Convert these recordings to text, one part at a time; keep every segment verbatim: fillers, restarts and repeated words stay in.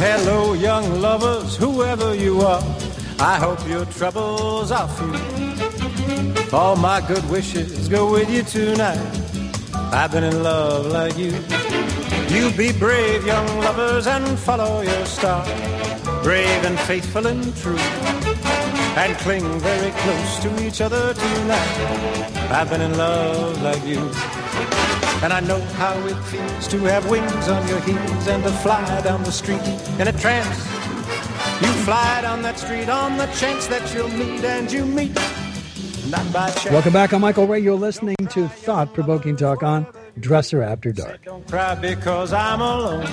Hello, young lovers, whoever you are, I hope your troubles are few. All my good wishes go with you tonight. I've been in love like you. You be brave, young lovers, and follow your star. Brave and faithful and true, and cling very close to each other tonight. I've been in love like you. And I know how it feels to have wings on your heels and to fly down the street in a trance. You fly down that street on the chance that you'll meet, and you meet not by chance. Welcome back. I'm Michael Ray. You're listening to Thought-Provoking Talk on Dresser After Dark. Don't cry because I'm alone.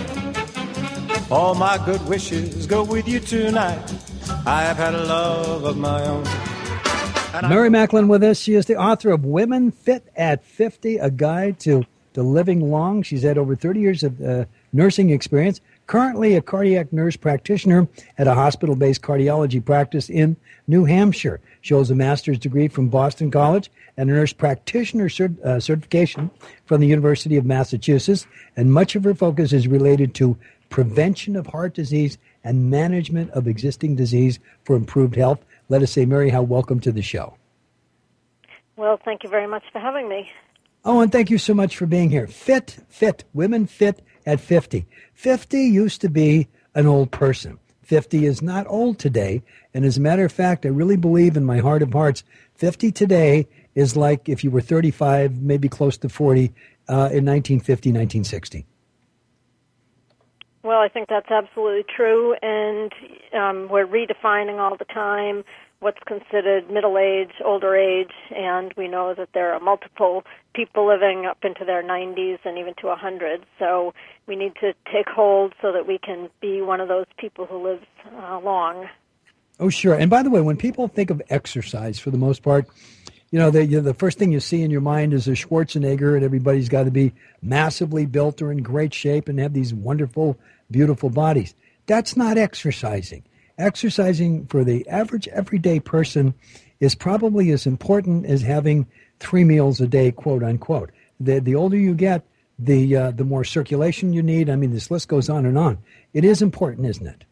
All my good wishes go with you tonight. I have had a love of my own. And Mary Macklin with us. She is the author of Women Fit at fifty, a guide to, to living long. She's had over thirty years of uh, nursing experience. Currently a cardiac nurse practitioner at a hospital-based cardiology practice in New Hampshire. She holds a master's degree from Boston College and a nurse practitioner cert- uh, certification from the University of Massachusetts. And much of her focus is related to prevention of heart disease and management of existing disease for improved health. Let us say, Mary, how welcome to the show. Well, thank you very much for having me. Oh, and thank you so much for being here. Fit, fit, women fit at fifty. fifty used to be an old person. fifty is not old today. And as a matter of fact, I really believe in my heart of hearts, fifty today is like if you were thirty-five, maybe close to forty, uh, in nineteen fifty, nineteen sixty. Well, I think that's absolutely true, and um, we're redefining all the time what's considered middle age, older age, and we know that there are multiple people living up into their nineties and even to one hundred. So we need to take hold so that we can be one of those people who lives uh, long. Oh, sure. And by the way, when people think of exercise, for the most part, you know, the, the first thing you see in your mind is a Schwarzenegger, and everybody's got to be massively built or in great shape and have these wonderful, beautiful bodies. That's not exercising. Exercising for the average everyday person is probably as important as having three meals a day, quote unquote. The the older you get, the uh, the more circulation you need. I mean, this list goes on and on. It is important, isn't it?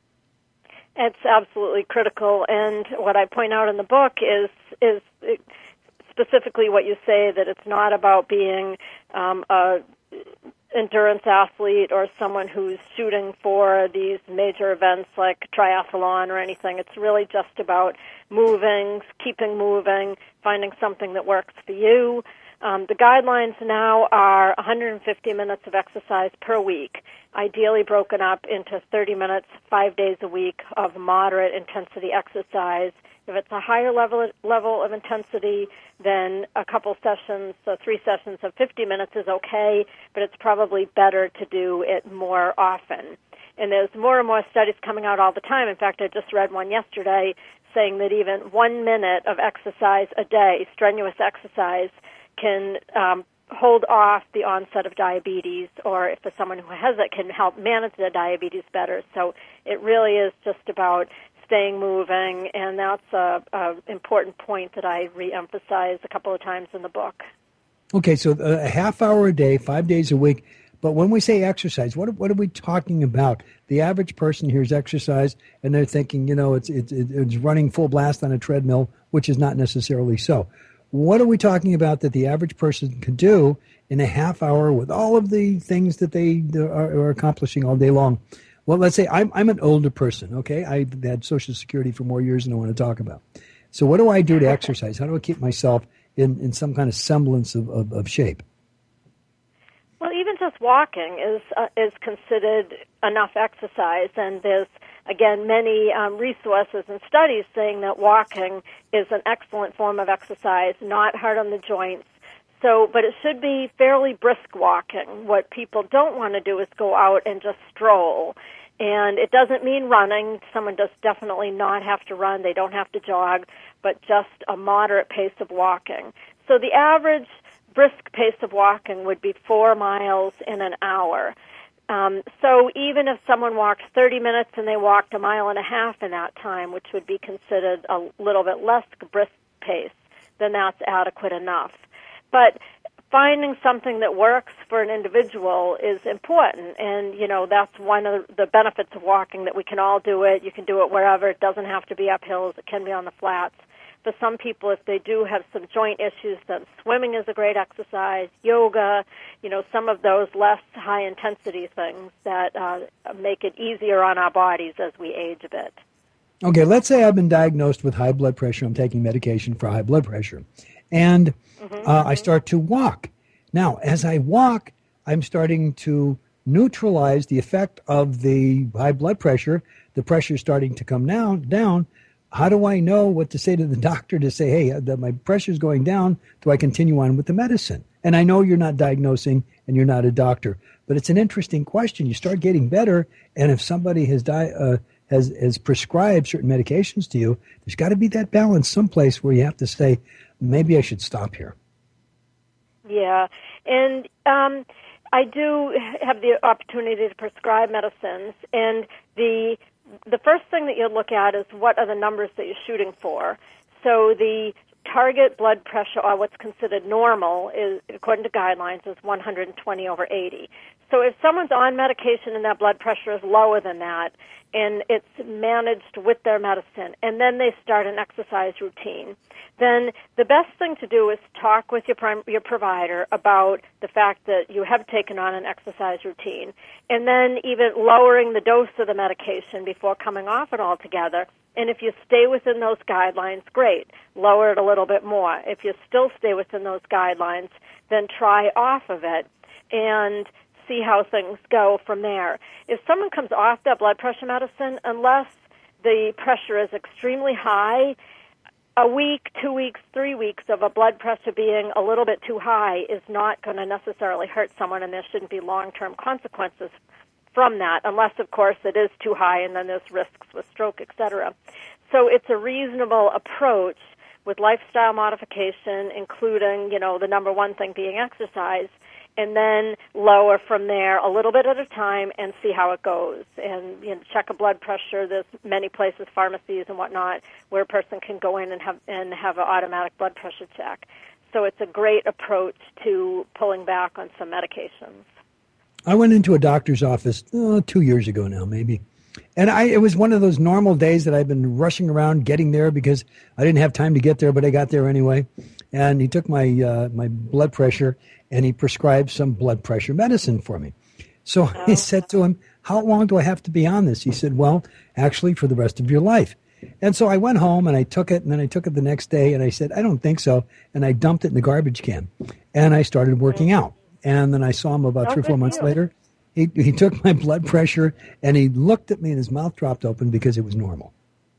It's absolutely critical, and what I point out in the book is is specifically what you say, that it's not about being um, a endurance athlete or someone who's shooting for these major events like triathlon or anything. It's really just about moving, keeping moving, finding something that works for you. Um, the guidelines now are one hundred fifty minutes of exercise per week, ideally broken up into thirty minutes, five days a week of moderate intensity exercise. If it's a higher level level of intensity, then a couple sessions, so three sessions of fifty minutes is okay, but it's probably better to do it more often. And there's more and more studies coming out all the time. In fact, I just read one yesterday saying that even one minute of exercise a day, strenuous exercise, can um, hold off the onset of diabetes, or if there's someone who has it, can help manage their diabetes better. So it really is just about staying moving, and that's a, a important point that I re-emphasize a couple of times in the book. Okay, so a half hour a day, five days a week. But when we say exercise, what what are we talking about? The average person hears exercise, and they're thinking, you know, it's it's it's running full blast on a treadmill, which is not necessarily so. What are we talking about that the average person could do in a half hour with all of the things that they are, are accomplishing all day long? Well, let's say I'm I'm an older person, okay? I've had Social Security for more years than I want to talk about. So what do I do to exercise? How do I keep myself in, in some kind of semblance of, of, of shape? Well, even just walking is uh, is considered enough exercise, and there's, again, many um, resources and studies saying that walking is an excellent form of exercise, not hard on the joints. So, but it should be fairly brisk walking. What people don't want to do is go out and just stroll. And it doesn't mean running. Someone does definitely not have to run. They don't have to jog, but just a moderate pace of walking. So the average brisk pace of walking would be four miles in an hour. Um, so even if someone walked thirty minutes and they walked a mile and a half in that time, which would be considered a little bit less brisk pace, then that's adequate enough. But finding something that works for an individual is important. And, you know, that's one of the benefits of walking, that we can all do it. You can do it wherever. It doesn't have to be up hills. It can be on the flats. For some people, if they do have some joint issues, then swimming is a great exercise, yoga, you know, some of those less high-intensity things that uh, make it easier on our bodies as we age a bit. Okay, let's say I've been diagnosed with high blood pressure. I'm taking medication for high blood pressure. And mm-hmm, uh, I start to walk. Now, as I walk, I'm starting to neutralize the effect of the high blood pressure. The pressure is starting to come down. down. How do I know what to say to the doctor to say, hey, the, my pressure is going down? Do I continue on with the medicine? And I know you're not diagnosing and you're not a doctor, but it's an interesting question. You start getting better, and if somebody has di- uh, has, has prescribed certain medications to you, there's got to be that balance someplace where you have to say, maybe I should stop here. Yeah, and um, I do have the opportunity to prescribe medicines, and the the first thing that you look at is what are the numbers that you're shooting for. So the target blood pressure, or what's considered normal, is, according to guidelines, is one hundred twenty over eighty. So if someone's on medication and that blood pressure is lower than that, and it's managed with their medicine, and then they start an exercise routine, then the best thing to do is talk with your prim- your provider about the fact that you have taken on an exercise routine, and then even lowering the dose of the medication before coming off it altogether. And if you stay within those guidelines, great. Lower it a little bit more. If you still stay within those guidelines, then try off of it and see how things go from there. If someone comes off that blood pressure medicine, unless the pressure is extremely high, a week, two weeks, three weeks of a blood pressure being a little bit too high is not going to necessarily hurt someone, and there shouldn't be long-term consequences from that, unless, of course, it is too high and then there's risks with stroke, et cetera. So it's a reasonable approach with lifestyle modification, including, you know, the number one thing being exercise, and then lower from there a little bit at a time and see how it goes. And, you know, check a blood pressure. There's many places, pharmacies and whatnot, where a person can go in and have and have an automatic blood pressure check. So it's a great approach to pulling back on some medications. I went into a doctor's office oh, two years ago now, maybe. And I, it was one of those normal days that I've been rushing around getting there because I didn't have time to get there, but I got there anyway. And he took my uh, my blood pressure, and he prescribed some blood pressure medicine for me. So oh. I said to him, how long do I have to be on this? He said, well, actually, for the rest of your life. And so I went home, and I took it, and then I took it the next day, and I said, I don't think so. And I dumped it in the garbage can, and I started working out. And then I saw him about oh, three or four months you. later. He he took my blood pressure, and he looked at me, and his mouth dropped open because it was normal.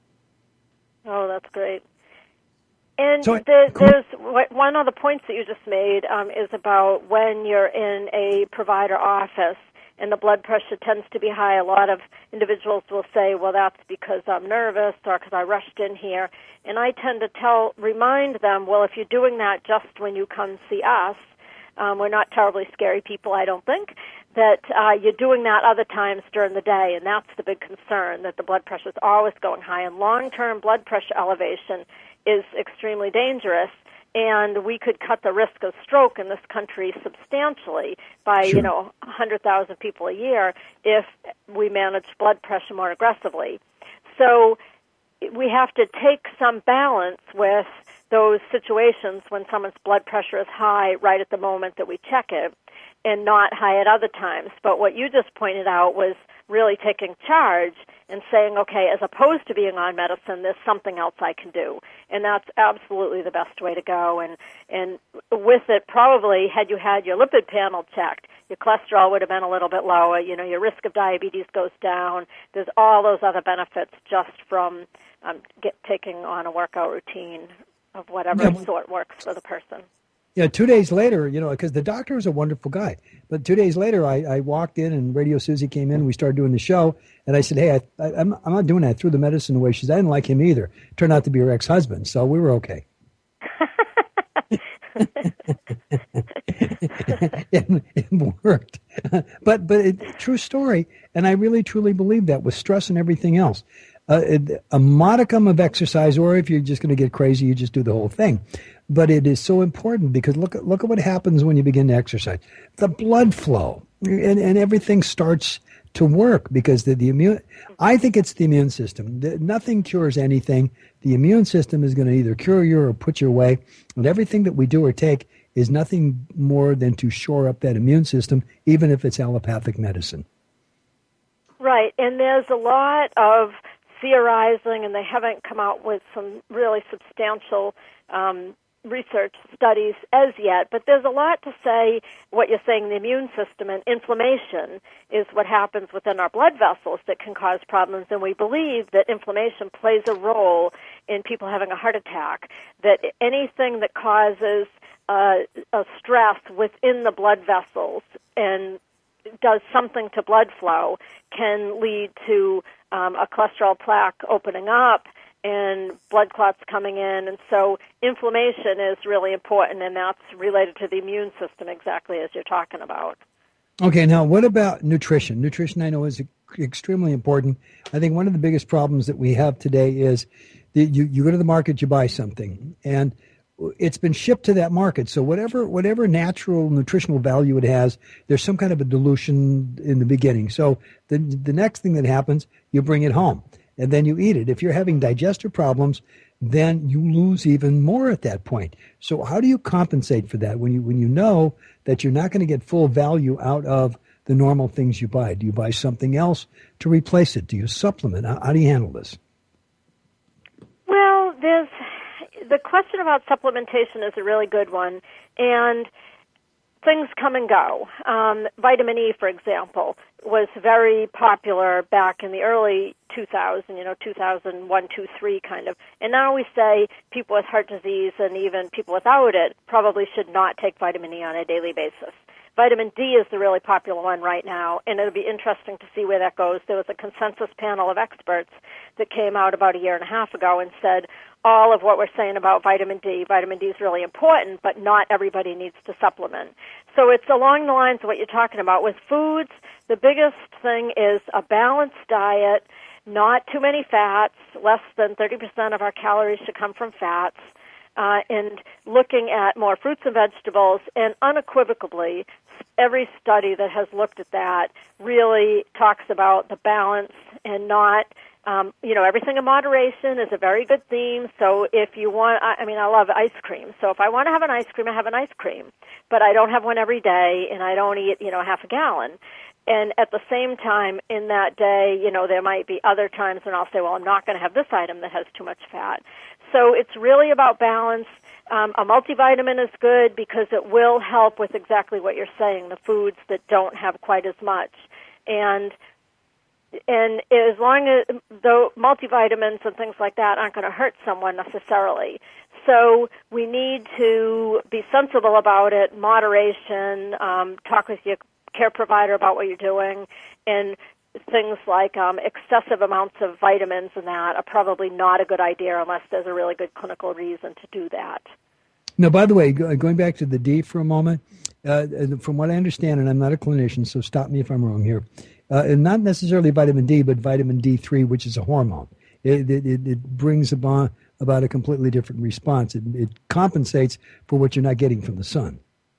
Oh, that's great. And so the, cool. there's one of the points that you just made um, is about when you're in a provider office and the blood pressure tends to be high. A lot of individuals will say, well, that's because I'm nervous or because I rushed in here. And I tend to tell, remind them, well, if you're doing that just when you come see us, um, we're not terribly scary people, I don't think, that uh, you're doing that other times during the day, and that's the big concern, that the blood pressure is always going high. And long-term blood pressure elevation is extremely dangerous, and we could cut the risk of stroke in this country substantially by, sure. you know, one hundred thousand people a year if we manage blood pressure more aggressively. So we have to take some balance with those situations when someone's blood pressure is high right at the moment that we check it and not high at other times. But what you just pointed out was really taking charge and saying, okay, as opposed to being on medicine, there's something else I can do. And that's absolutely the best way to go. And, and with it, probably, had you had your lipid panel checked, your cholesterol would have been a little bit lower. You know, your risk of diabetes goes down. There's all those other benefits just from um, get, taking on a workout routine of whatever yeah, sort works for the person. Yeah, two days later, you know, because the doctor was a wonderful guy. But two days later, I, I walked in, and Radio Susie came in. We started doing the show, and I said, hey, I, I, I'm, I'm not doing that. I threw the medicine away. She said, I didn't like him either. Turned out to be her ex-husband, so we were okay. it, it worked. But but it, true story, and I really, truly believe that with stress and everything else. a, a modicum of exercise, or if you're just going to get crazy, you just do the whole thing. But it is so important because look at, look at what happens when you begin to exercise. The blood flow and, and everything starts to work because the, the immune, I think it's the immune system. The, nothing cures anything. The immune system is going to either cure you or put you away. And everything that we do or take is nothing more than to shore up that immune system, even if it's allopathic medicine. Right, and there's a lot of theorizing, and they haven't come out with some really substantial um, research studies as yet, but there's a lot to say what you're saying, the immune system and inflammation is what happens within our blood vessels that can cause problems, and we believe that inflammation plays a role in people having a heart attack, that anything that causes uh, a stress within the blood vessels and does something to blood flow can lead to um, a cholesterol plaque opening up and blood clots coming in. And so inflammation is really important, and that's related to the immune system exactly as you're talking about. Okay, now what about nutrition? Nutrition, I know, is extremely important. I think one of the biggest problems that we have today is that you, you go to the market, you buy something, and it's been shipped to that market. So whatever whatever natural nutritional value it has, there's some kind of a dilution in the beginning. So the the next thing that happens, you bring it home, and then you eat it. If you're having digestive problems, then you lose even more at that point. So how do you compensate for that when you when you know that you're not going to get full value out of the normal things you buy? Do you buy something else to replace it? Do you supplement? How, how do you handle this? Well, there's the question about supplementation is a really good one, and things come and go. Um, vitamin E, for example, was very popular back in the early two thousand, you know, two thousand one, two, three kind of. And now we say people with heart disease and even people without it probably should not take vitamin E on a daily basis. Vitamin D is the really popular one right now, and it'll be interesting to see where that goes. There was a consensus panel of experts that came out about a year and a half ago and said all of what we're saying about vitamin D, vitamin D is really important, but not everybody needs to supplement. So it's along the lines of what you're talking about. With foods, the biggest thing is a balanced diet, not too many fats, less than thirty percent of our calories should come from fats, uh, and looking at more fruits and vegetables, and unequivocally, every study that has looked at that really talks about the balance and not, um, you know, everything in moderation is a very good theme. So if you want, I, I mean, I love ice cream. So if I want to have an ice cream, I have an ice cream. But I don't have one every day, and I don't eat, you know, half a gallon. And at the same time, in that day, you know, there might be other times when I'll say, well, I'm not going to have this item that has too much fat. So it's really about balance. Um, a multivitamin is good because it will help with exactly what you're saying, the foods that don't have quite as much. And and as long as though multivitamins and things like that aren't going to hurt someone necessarily. So we need to be sensible about it, moderation, um, talk with your care provider about what you're doing, and things like um, excessive amounts of vitamins and that are probably not a good idea unless there's a really good clinical reason to do that. Now, by the way, going back to the D for a moment, uh, from what I understand, and I'm not a clinician, so stop me if I'm wrong here, uh, and not necessarily vitamin D, but vitamin D three, which is a hormone. It, it, it brings about, about a completely different response. It, it compensates for what you're not getting from the sun.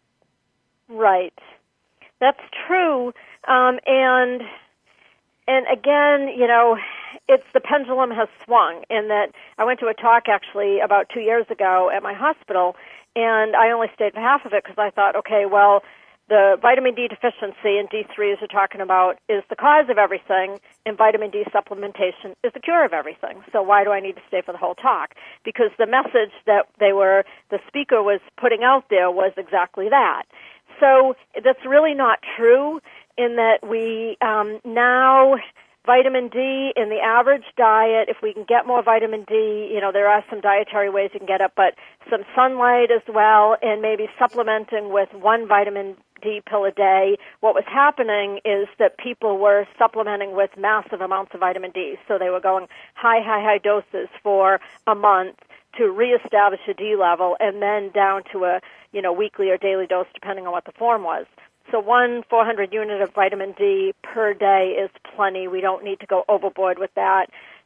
Right. That's true. Um, and and again, you know, it's the pendulum has swung in that I went to a talk actually about two years ago at my hospital, and I only stayed for half of it because I thought, okay, well, the vitamin D deficiency and D three, as you're talking about, is the cause of everything, and vitamin D supplementation is the cure of everything. So why do I need to stay for the whole talk? Because the message that they were, the speaker was putting out there was exactly that. So that's really not true in that we um, now, vitamin D in the average diet, if we can get more vitamin D, you know, there are some dietary ways you can get it, but some sunlight as well, and maybe supplementing with one vitamin D pill a day. What was happening is that people were supplementing with massive amounts of vitamin D. So they were going high, high, high doses for a month to reestablish a D level, and then down to a, you know, weekly or daily dose depending on what the form was. So one four hundred unit of vitamin D per day is plenty. We don't need to go overboard with that.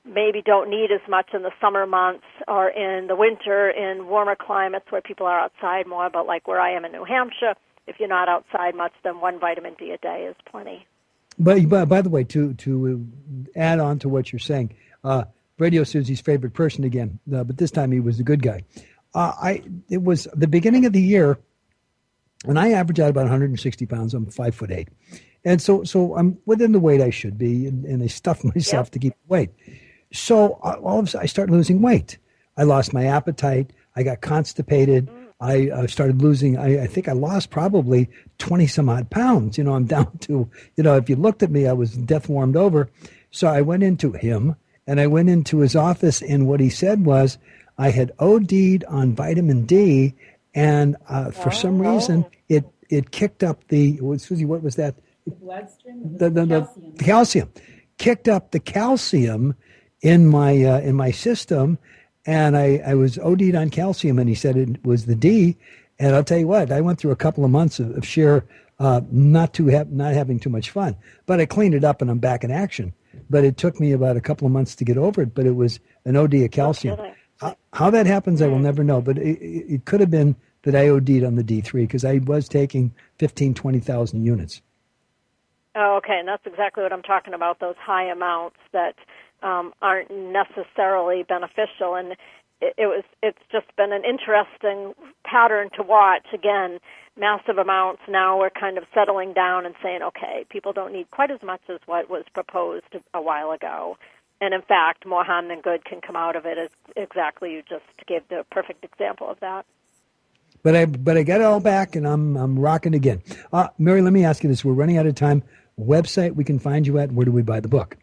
maybe don't need as much in the summer months or in the winter in warmer climates where people are outside more. But like where I am in New Hampshire, if you're not outside much, then one vitamin D a day is plenty. But, but by the way, to to add on to what you're saying, uh, Radio Susie's favorite person again, uh, but this time he was the good guy. Uh, I it was the beginning of the year, and I average out about one hundred sixty pounds. I'm five foot eight, and so so I'm within the weight I should be, and, and I stuff myself yep. to keep weight. So uh, all of a sudden I started losing weight. I lost my appetite. I got constipated. Mm. I uh, started losing, I, I think I lost probably twenty some odd pounds. You know, I'm down to, you know, if you looked at me, I was death warmed over. So I went into him and I went into his office, and what he said was I had O D'd on vitamin D, and uh, for oh, some reason oh. it, it kicked up the, Susie, what was that? The bloodstream? The, the, the, calcium. the calcium. Kicked up the calcium in my, uh, in my system. And I, I was O D'd on calcium, and he said it was the D. And I'll tell you what, I went through a couple of months of, of sheer uh, not too ha- not having too much fun. But I cleaned it up, and I'm back in action. But it took me about a couple of months to get over it. But it was an O D of calcium. Uh, how that happens, I will never know. But it, it, it could have been that I O D'd on the D three because I was taking fifteen, twenty thousand units. Oh, okay. And that's exactly what I'm talking about, those high amounts that Um, aren't necessarily beneficial, and it, it was. It's just been an interesting pattern to watch. Again, massive amounts. Now we're kind of settling down and saying, okay, people don't need quite as much as what was proposed a while ago, and in fact, more harm than good can come out of it. As exactly you just gave the perfect example of that. But I, but I got it all back, and I'm, I'm rocking again. Uh, Mary, let me ask you this: we're running out of time. Website we can find you at? Where do we buy the book?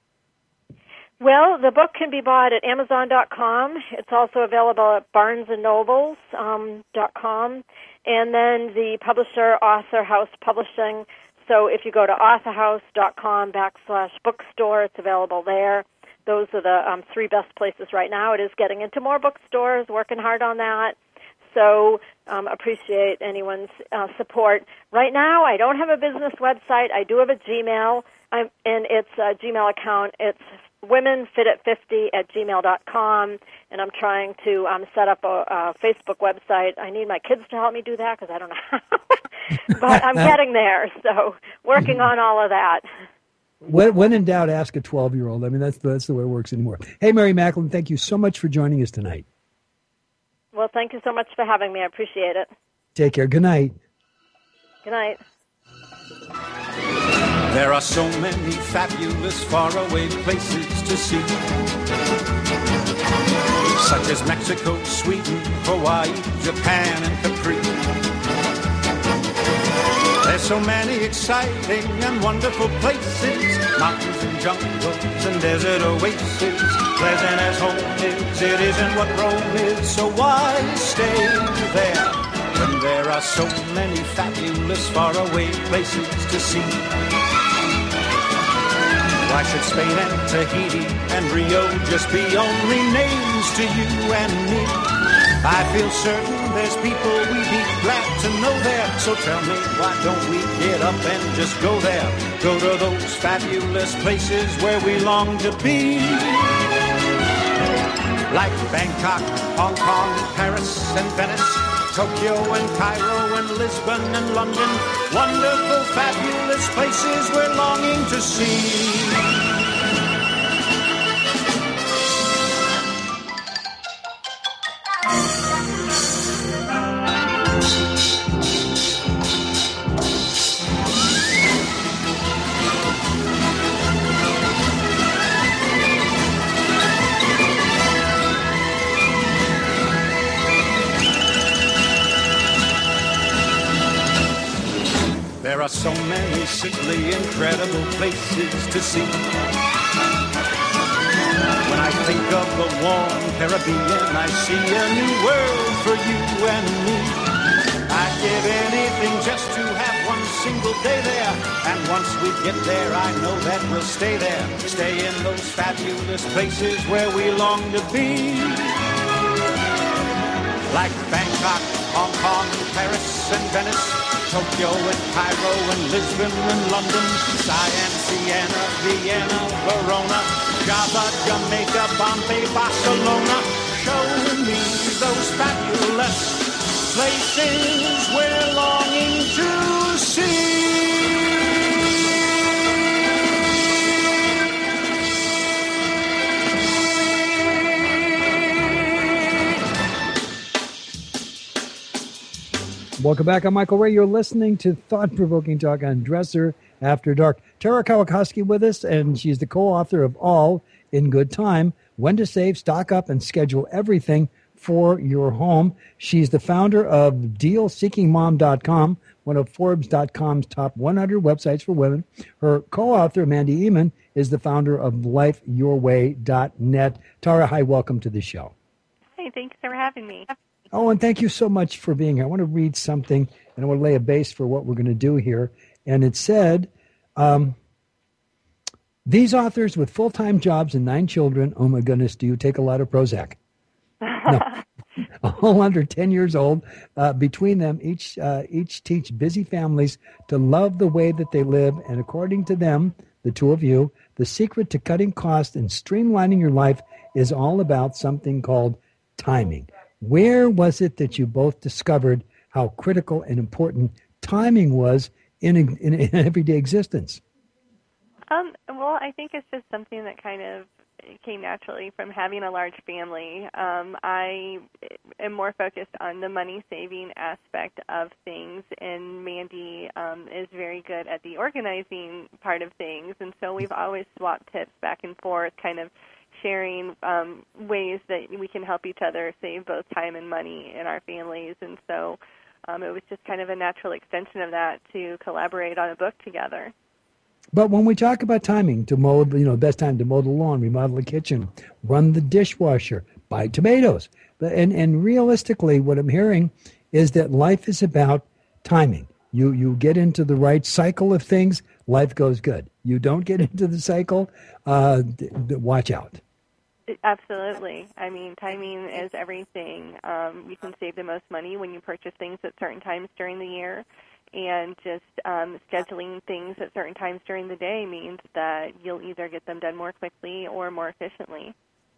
Well, the book can be bought at Amazon dot com. It's also available at Barnes and Nobles dot com. Um, and then the publisher, Author House Publishing. So if you go to authorhouse dot com backslash bookstore, it's available there. Those are the um, three best places right now. It is getting into more bookstores, working hard on that. So um, appreciate anyone's uh, support. Right now, I don't have a business website. I do have a Gmail, I'm, and it's a Gmail account. It's women fit at fifty at gmail dot com, and I'm trying to um, set up a, a Facebook website. I need my kids to help me do that because I don't know how, but I'm getting there, so working on all of that. When, when in doubt, ask a twelve-year-old. I mean, that's, that's the way it works anymore. Hey, Mary Macklin, thank you so much for joining us tonight. Well, thank you so much for having me. I appreciate it. Take care. Good night. Good night. There are so many fabulous faraway places to see, such as Mexico, Sweden, Hawaii, Japan, and Capri. There's so many exciting and wonderful places, mountains and jungles and desert oases. Pleasant as home is, it isn't what Rome is, so why stay there when there are so many fabulous faraway places to see? Why should Spain and Tahiti and Rio just be only names to you and me? I feel certain there's people we'd be glad to know there. So tell me, why don't we get up and just go there? Go to those fabulous places where we long to be. Like Bangkok, Hong Kong, Paris and Venice, Tokyo and Cairo and Lisbon and London. Wonderful, fabulous places we're longing to see. There are so many simply incredible places to see. When I think of the warm Caribbean, I see a new world for you and me. I'd give anything just to have one single day there. And once we get there, I know that we'll stay there. Stay in those fabulous places where we long to be. Like Bangkok, Hong Kong, Paris and Venice, Tokyo and Cairo and Lisbon and London, Siam, Siena, Vienna, Verona, Java, Jamaica, Bombay, Barcelona. Show me those fabulous places we're longing to see. Welcome back. I'm Michael Ray. You're listening to Thought-Provoking Talk on Dresser After Dark. Tara Kawakowski with us, and she's the co-author of All in Good Time, When to Save, Stock Up, and Schedule Everything for Your Home. She's the founder of deal seeking mom dot com, one of Forbes dot com's top one hundred websites for women. Her co-author, Mandy Eman, is the founder of life your way dot net. Tara, hi, welcome to the show. Hey, thanks for having me. Oh, and thank you so much for being here. I want to read something, and I want to lay a base for what we're going to do here. And it said, um, these authors with full-time jobs and nine children, oh my goodness, do you take a lot of Prozac? No. All under ten years old. Uh, between them, each uh, each teach busy families to love the way that they live. And according to them, the two of you, the secret to cutting costs and streamlining your life is all about something called timing. Where was it that you both discovered how critical and important timing was in, in, in everyday existence? Um, well, I think it's just something that kind of came naturally from having a large family. Um, I am more focused on the money-saving aspect of things, and Mandy um, is very good at the organizing part of things, and so we've always swapped tips back and forth, kind of sharing um, ways that we can help each other save both time and money in our families. And so um, it was just kind of a natural extension of that to collaborate on a book together. But when we talk about timing, to mow, you know, best time to mow the lawn, remodel the kitchen, run the dishwasher, buy tomatoes. And, and realistically, what I'm hearing is that life is about timing. You you get into the right cycle of things, life goes good. You don't get into the cycle, uh, d- d- watch out. Absolutely. I mean, timing is everything. Um, you can save the most money when you purchase things at certain times during the year, and just um, scheduling things at certain times during the day means that you'll either get them done more quickly or more efficiently.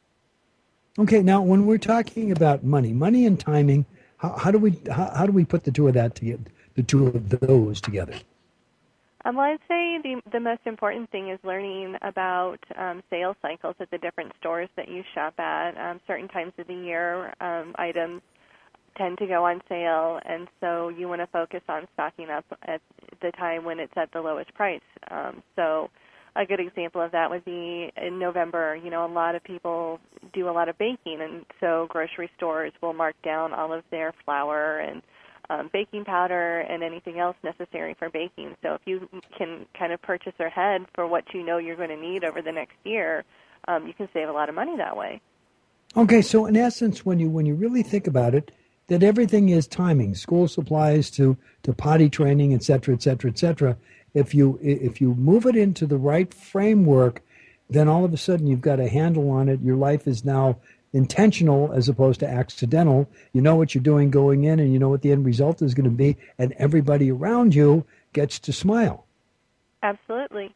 Okay, now when we're talking about money, money and timing, how, how do we how, how do we put the two of that together? The two of those together? Um, well, I'd say the the most important thing is learning about um, sales cycles at the different stores that you shop at. Um, certain times of the year, um, items tend to go on sale, and so you want to focus on stocking up at the time when it's at the lowest price. Um, so a good example of that would be in November. You know, a lot of people do a lot of baking, and so grocery stores will mark down all of their flour and Um, baking powder and anything else necessary for baking. So if you can kind of purchase ahead for what you know you're going to need over the next year, um, you can save a lot of money that way. Okay, so in essence, when you when you really think about it, that everything is timing, school supplies to, to potty training, et cetera, et cetera, et cetera. If you if you move it into the right framework, then all of a sudden you've got a handle on it. Your life is now intentional as opposed to accidental. You know what you're doing going in, and you know what the end result is going to be, and everybody around you gets to smile. Absolutely.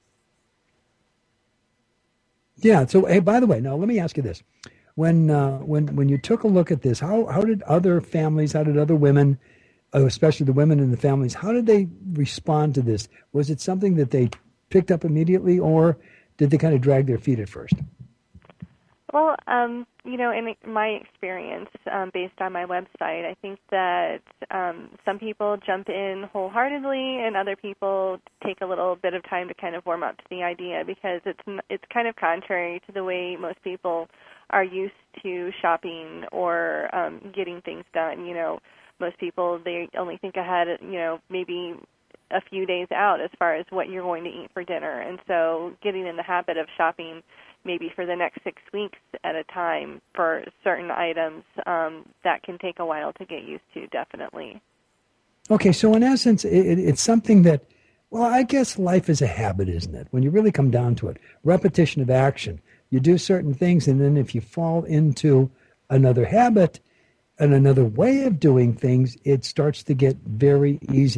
Yeah. So, hey, by the way, now let me ask you this: when uh, when when you took a look at this, how how did other families, how did other women, uh, especially the women in the families, how did they respond to this? Was it something that they picked up immediately, or did they kind of drag their feet at first? Well, um, you know, in my experience, um, based on my website, I think that um, some people jump in wholeheartedly, and other people take a little bit of time to kind of warm up to the idea, because it's it's kind of contrary to the way most people are used to shopping or um, getting things done. You know, most people, they only think ahead, you know, maybe a few days out as far as what you're going to eat for dinner. And so getting in the habit of shopping maybe for the next six weeks at a time for certain items, um, that can take a while to get used to, definitely. Okay, so in essence, it, it's something that, well, I guess life is a habit, isn't it? When you really come down to it, repetition of action. You do certain things, and then if you fall into another habit and another way of doing things, it starts to get very easy.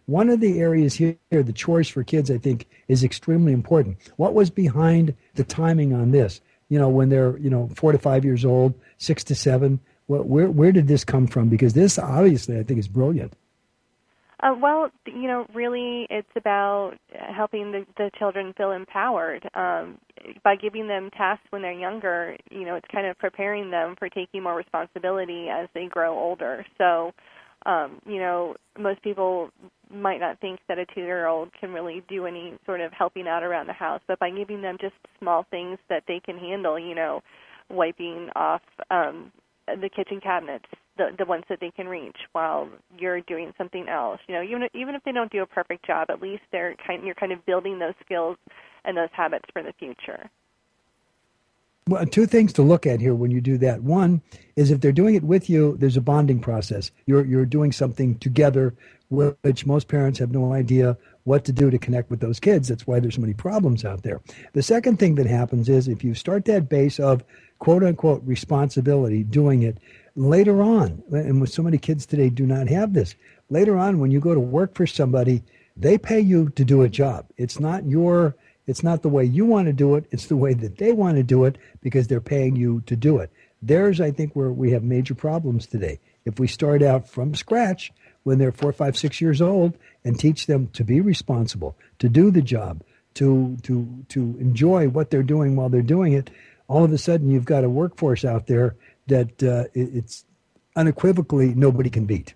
one of the areas here, the chores for kids, I think, is extremely important. What was behind the timing on this? You know, when they're, you know, four to five years old, six to seven, where, where, where did this come from? Because this, obviously, I think is brilliant. Uh, well, you know, really it's about helping the, the children feel empowered. Um, by giving them tasks when they're younger, you know, it's kind of preparing them for taking more responsibility as they grow older. So, um, you know, most people might not think that a two-year-old can really do any sort of helping out around the house, but by giving them just small things that they can handle, you know, wiping off um, the kitchen cabinets, the the ones that they can reach while you're doing something else. You know, even even if they don't do a perfect job, at least they're kind you're kind of building those skills and those habits for the future. Well, two things to look at here when you do that. One is if they're doing it with you, there's a bonding process. You're you're doing something together, which most parents have no idea what to do to connect with those kids. That's why there's so many problems out there. The second thing that happens is if you start that base of quote unquote responsibility, doing it later on, and with so many kids today do not have this, later on when you go to work for somebody, they pay you to do a job. It's not your, it's not the way you want to do it. It's the way that they want to do it because they're paying you to do it. There's, I think, where we have major problems today. If we start out from scratch when they're four, five, six years old and teach them to be responsible, to do the job, to to to enjoy what they're doing while they're doing it, all of a sudden you've got a workforce out there that uh, it's unequivocally nobody can beat.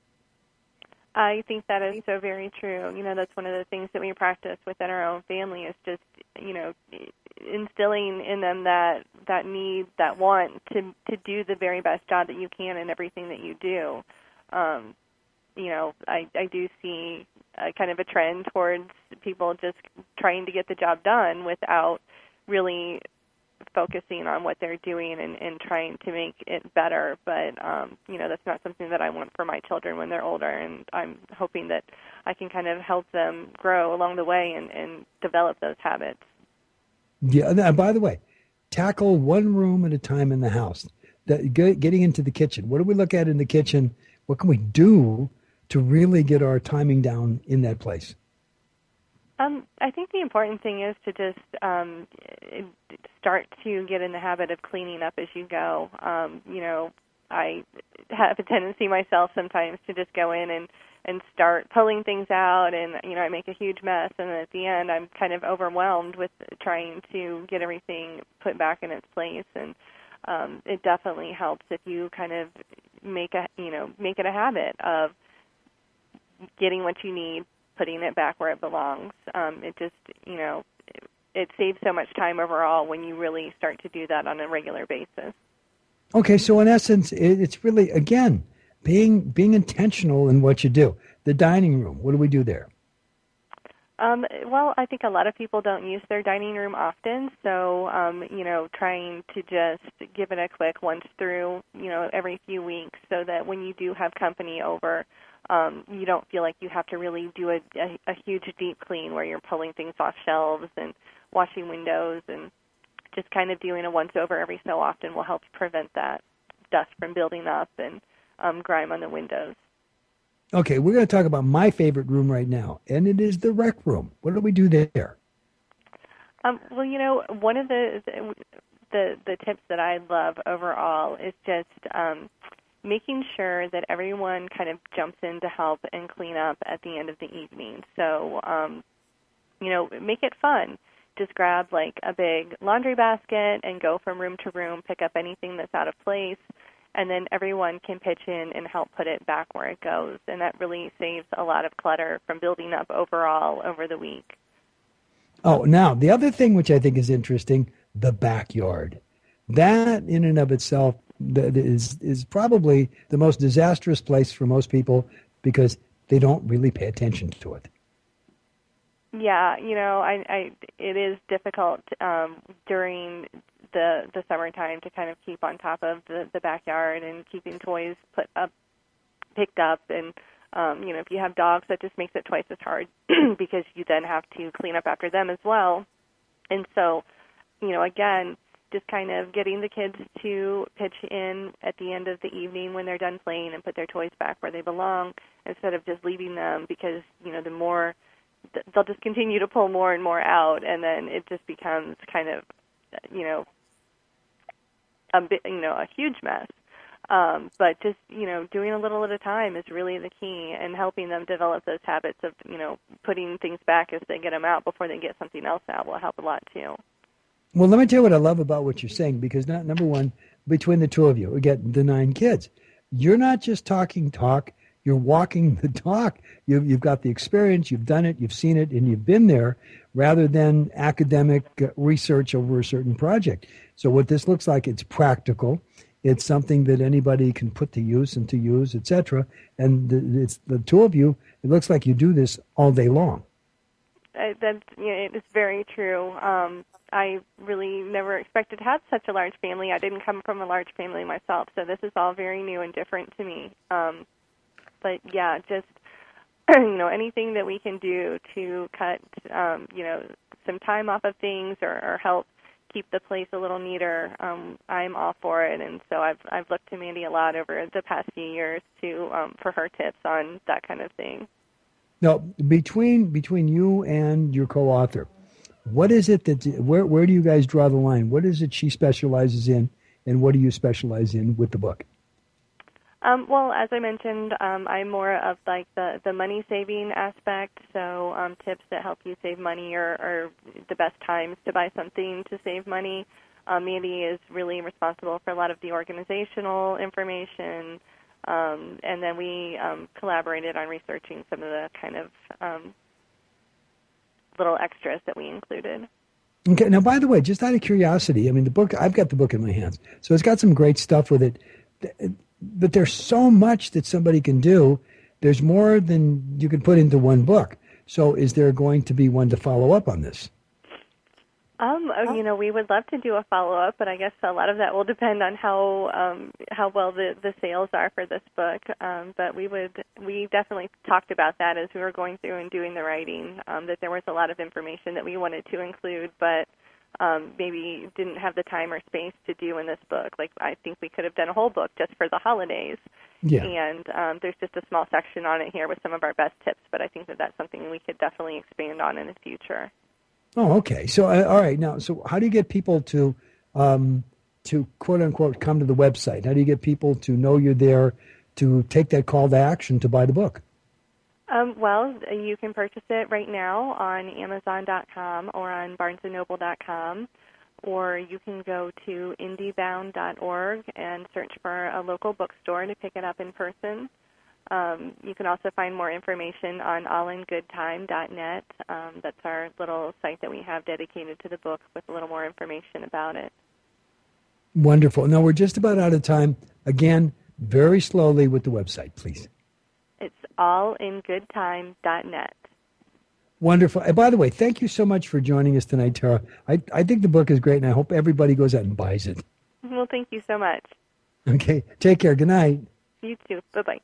I think that is so very true. You know, that's one of the things that we practice within our own family is just, you know, instilling in them that that need, that want to to do the very best job that you can in everything that you do. Um, you know, I, I do see a kind of a trend towards people just trying to get the job done without really focusing on what they're doing and, and trying to make it better. But, um, you know, that's not something that I want for my children when they're older, and I'm hoping that I can kind of help them grow along the way and, and develop those habits. Yeah, and by the way, tackle one room at a time in the house. That, getting into the kitchen. What do we look at in the kitchen? What can we do to really get our timing down in that place? Um, I think the important thing is to just um, start to get in the habit of cleaning up as you go. Um, you know, I have a tendency myself sometimes to just go in and, and start pulling things out, and, you know, I make a huge mess, and then at the end I'm kind of overwhelmed with trying to get everything put back in its place. And um, it definitely helps if you kind of make a, you know, make it a habit of getting what you need, putting it back where it belongs. Um, it just, you know, it, it saves so much time overall when you really start to do that on a regular basis. Okay, so in essence, it, it's really, again, being being intentional in what you do. The dining room, what do we do there? Um, well, I think a lot of people don't use their dining room often, so, um, you know, trying to just give it a quick once through, you know, every few weeks so that when you do have company over, Um, you don't feel like you have to really do a, a, a huge deep clean where you're pulling things off shelves and washing windows, and just kind of doing a once-over every so often will help prevent that dust from building up and um, grime on the windows. Okay, we're going to talk about my favorite room right now, and it is the rec room. What do we do there? Um, well, you know, one of the, the, the tips that I love overall is just um, making sure that everyone kind of jumps in to help and clean up at the end of the evening. So, um, you know, make it fun. Just grab like a big laundry basket and go from room to room, pick up anything that's out of place, and then everyone can pitch in and help put it back where it goes. And that really saves a lot of clutter from building up overall over the week. Oh, now, the other thing which I think is interesting, the backyard. That in and of itself that is is probably the most disastrous place for most people because they don't really pay attention to it. Yeah, you know, I, I it is difficult um, during the the summertime to kind of keep on top of the, the backyard and keeping toys put up, picked up, and um, you know, if you have dogs, that just makes it twice as hard because you then have to clean up after them as well. And so, you know, again, just kind of getting the kids to pitch in at the end of the evening when they're done playing and put their toys back where they belong instead of just leaving them, because, you know, the more they'll just continue to pull more and more out, and then it just becomes kind of, you know, a bit, you know, a huge mess. Um, but just, you know, doing a little at a time is really the key, and helping them develop those habits of, you know, putting things back as they get them out before they get something else out will help a lot too. Well, let me tell you what I love about what you're saying, because not, number one, between the two of you, again, the nine kids, you're not just talking talk, you're walking the talk. You've, you've got the experience, you've done it, you've seen it, and you've been there, rather than academic research over a certain project. So what this looks like, it's practical. It's something that anybody can put to use and to use, et cetera. And the, it's the two of you, it looks like you do this all day long. Uh, that's, you know, it's very true. Um, I really never expected to have such a large family. I didn't come from a large family myself, so this is all very new and different to me. Um, but yeah, just, you know, anything that we can do to cut, um, you know, some time off of things, or, or help keep the place a little neater, um, I'm all for it. And so I've I've looked to Mandy a lot over the past few years to um, for her tips on that kind of thing. Now, between between you and your co-author, what is it that where where do you guys draw the line? What is it she specializes in, and what do you specialize in with the book? Um, well, as I mentioned, um, I'm more of like the, the money saving aspect, so um, tips that help you save money, or, or the best times to buy something to save money. Um, Mandy is really responsible for a lot of the organizational information, um, and then we um, collaborated on researching some of the kind of um, little extras that we included. Okay. Now, by the way, just out of curiosity, I mean, the book, I've got the book in my hands, so it's got some great stuff with it. But there's so much that somebody can do. There's more than you can put into one book. So is there going to be one to follow up on this? Um, you know, we would love to do a follow-up, but I guess a lot of that will depend on how um, how well the, the sales are for this book. Um, but we would we definitely talked about that as we were going through and doing the writing, um, that there was a lot of information that we wanted to include, but Um, maybe didn't have the time or space to do in this book. Like, I think we could have done a whole book just for the holidays. Yeah. And um, there's just a small section on it here with some of our best tips, but I think that that's something we could definitely expand on in the future. Oh, okay. So, uh, all right. Now, so how do you get people to, um, to quote unquote, come to the website? How do you get people to know you're there, to take that call to action to buy the book? Um, well, you can purchase it right now on Amazon dot com or on Barnes and Noble dot com, or you can go to indie bound dot org and search for a local bookstore to pick it up in person. Um, you can also find more information on all in good time dot net. Um, that's our little site that we have dedicated to the book with a little more information about it. Wonderful. Now, we're just about out of time. Again, very slowly with the website, please. It's all in good time dot net. Wonderful. And by the way, thank you so much for joining us tonight, Tara. I, I think the book is great, and I hope everybody goes out and buys it. Well, thank you so much. Okay. Take care. Good night. You too. Bye-bye.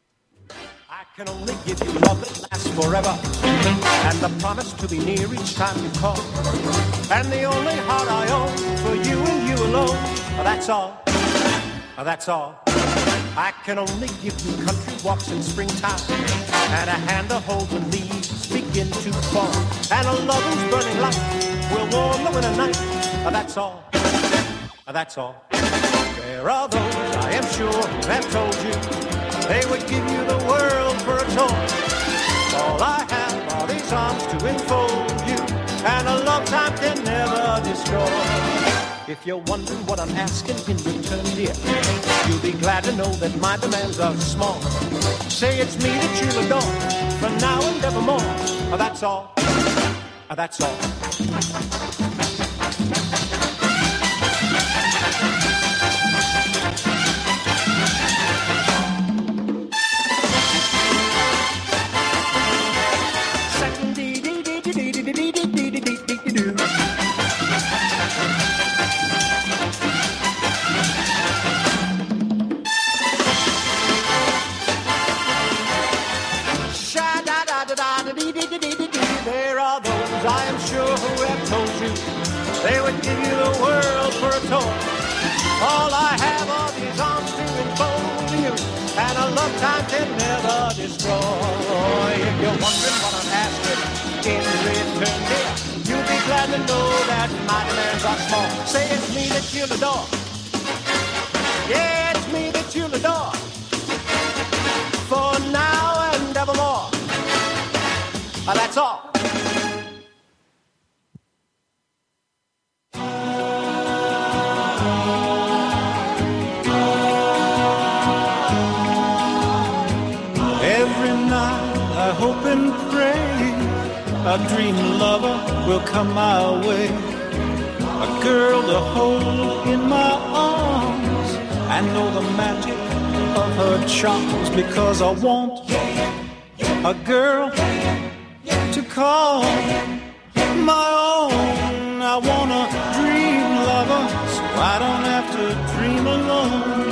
I can only give you love that lasts forever, and the promise to be near each time you call, and the only heart I own for you and you alone. That's all. That's all. I can only give you country walks in springtime, and a hand to hold when leaves begin to fall, and a lover's burning light will warm the winter night. That's all. That's all. There are those, I am sure, who have told you they would give you the world for a toy. All I have are these arms to enfold you, and a long time can never destroy. If you're wondering what I'm asking in return, dear, you'll be glad to know that my demands are small. Say it's me that you'll adore, for now and evermore. That's all. That's all. There are those, I am sure, who have told you time can never destroy. If you're wondering what I'm asking in return, dear, you'll be glad to know that my demands are small. Say it's me that you'll adore. Yeah, it's me that you'll adore. For now and evermore. Uh, that's all. Every night I hope and pray a dream lover will come my way. A girl to hold in my arms and know the magic of her charms, because I want a girl to call my own. I want a dream lover so I don't have to dream alone.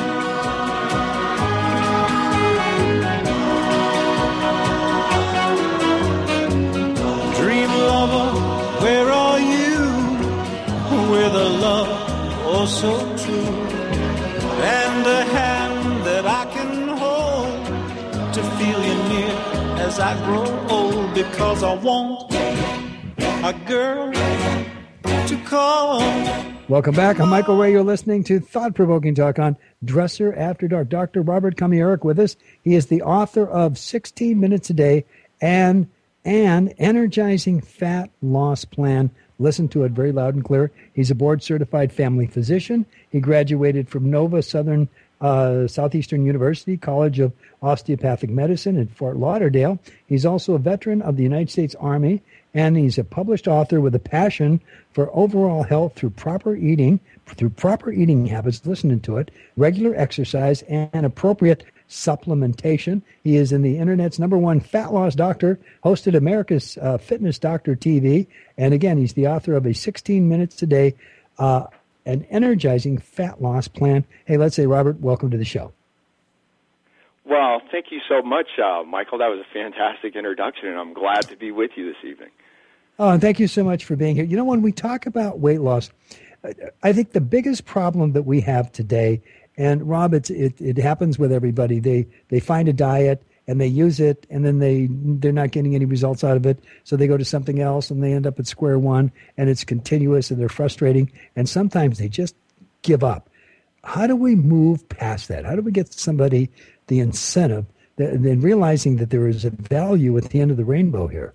Dream lover, where are you? With a love oh so true, and a hand that I can hold to feel you near as I grow old, because I want a girl to call. Welcome back. I'm Michael Ray. You're listening to Thought-Provoking Talk on Dresser After Dark. Doctor Robert Kamiaric with us. He is the author of sixteen minutes a Day and an Energizing Fat Loss Plan. Listen to it very loud and clear. He's a board-certified family physician. He graduated from Nova Southern uh, Southeastern University College of Osteopathic Medicine in Fort Lauderdale. He's also a veteran of the United States Army, and he's a published author with a passion for overall health through proper eating, through proper eating habits, listening to it, regular exercise, and appropriate supplementation. He is in the Internet's number one fat loss doctor, hosted America's uh, Fitness Doctor T V, and again, he's the author of a sixteen minutes a day, uh, an energizing fat loss plan. Hey, let's say, Robert, welcome to the show. Well, thank you so much, uh, Michael. That was a fantastic introduction, and I'm glad to be with you this evening. Oh, and thank you so much for being here. You know, when we talk about weight loss, I think the biggest problem that we have today, and Rob, it's, it it happens with everybody. They they find a diet and they use it, and then they they're not getting any results out of it, so they go to something else and they end up at square one, and it's continuous and they're frustrating, and sometimes they just give up. How do we move past that? How do we get somebody the incentive, and then realizing that there is a value at the end of the rainbow here?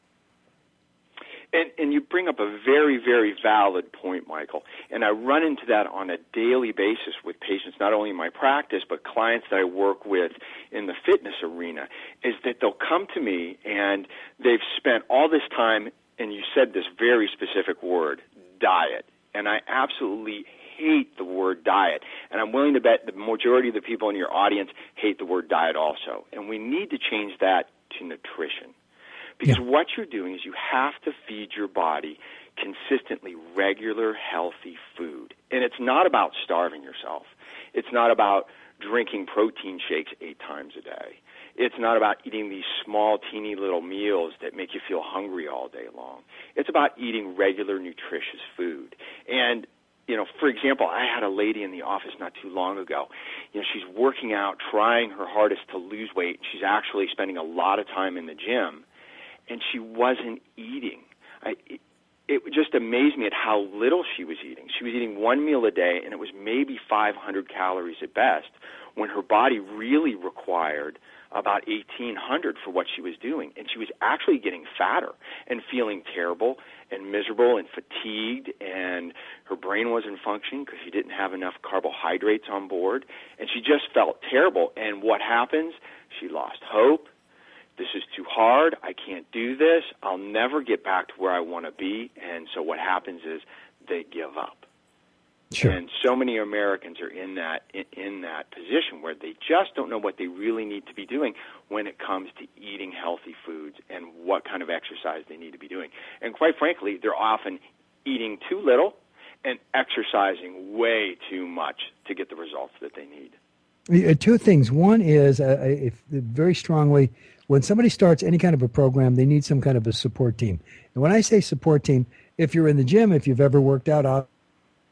And, and you bring up a very, very valid point, Michael. And I run into that on a daily basis with patients, not only in my practice, but clients that I work with in the fitness arena, is that they'll come to me and they've spent all this time, and you said this very specific word, diet. And I absolutely hate the word diet. And I'm willing to bet the majority of the people in your audience hate the word diet also. And we need to change that to nutrition. Because yeah. what you're doing is you have to feed your body consistently regular, healthy food. And it's not about starving yourself. It's not about drinking protein shakes eight times a day. It's not about eating these small, teeny little meals that make you feel hungry all day long. It's about eating regular, nutritious food. And, you know, for example, I had a lady in the office not too long ago. You know, she's working out, trying her hardest to lose weight. She's actually spending a lot of time in the gym. And she wasn't eating. I, it, it just amazed me at how little she was eating. She was eating one meal a day, and it was maybe five hundred calories at best, when her body really required about eighteen hundred for what she was doing. And she was actually getting fatter and feeling terrible and miserable and fatigued, and her brain wasn't functioning because she didn't have enough carbohydrates on board, and she just felt terrible. And what happens? She lost hope. This is too hard. I can't do this. I'll never get back to where I want to be. And so what happens is they give up. Sure. And so many Americans are in that in, in that position where they just don't know what they really need to be doing when it comes to eating healthy foods and what kind of exercise they need to be doing. And quite frankly, they're often eating too little and exercising way too much to get the results that they need. Uh, two things. One is, uh, if, very strongly, when somebody starts any kind of a program, they need some kind of a support team. And when I say support team, if you're in the gym, if you've ever worked out,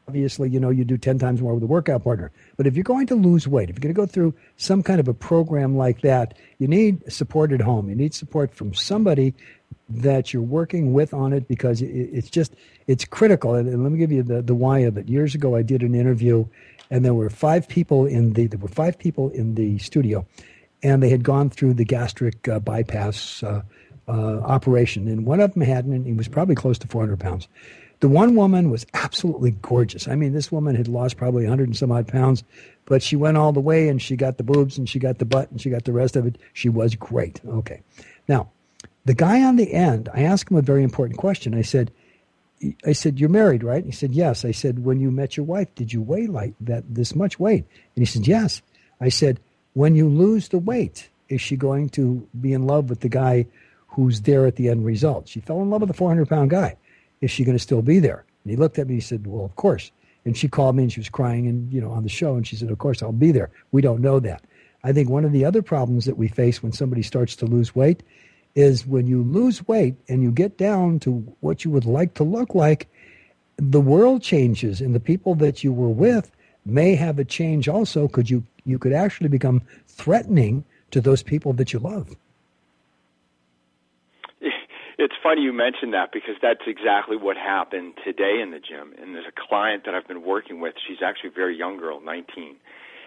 obviously, you know, you do ten times more with a workout partner. But if you're going to lose weight, if you're going to go through some kind of a program like that, you need support at home. You need support from somebody that you're working with on it, because it, it's just, it's critical. And, and let me give you the, the why of it. Years ago, I did an interview, and there were five people in the, there were five people in the studio, and they had gone through the gastric uh, bypass uh, uh, operation. And one of them hadn't, and he was probably close to four hundred pounds. The one woman was absolutely gorgeous. I mean, this woman had lost probably one hundred and some odd pounds, but she went all the way, and she got the boobs, and she got the butt, and she got the rest of it. She was great. Okay. Now, the guy on the end, I asked him a very important question. I said, I said, you're married, right? He said, yes. I said, when you met your wife, did you weigh like that, this much weight? And he said, yes. I said, when you lose the weight, is she going to be in love with the guy who's there at the end result? She fell in love with the four hundred pound guy. Is she going to still be there? And he looked at me and he said, well, of course. And she called me, and she was crying, and, you know, on the show, and she said, of course, I'll be there. We don't know that. I think one of the other problems that we face when somebody starts to lose weight is when you lose weight and you get down to what you would like to look like, the world changes, and the people that you were with may have a change also, because you, you could actually become threatening to those people that you love. It's funny you mentioned that, because that's exactly what happened today in the gym. And there's a client that I've been working with. She's actually a very young girl, nineteen.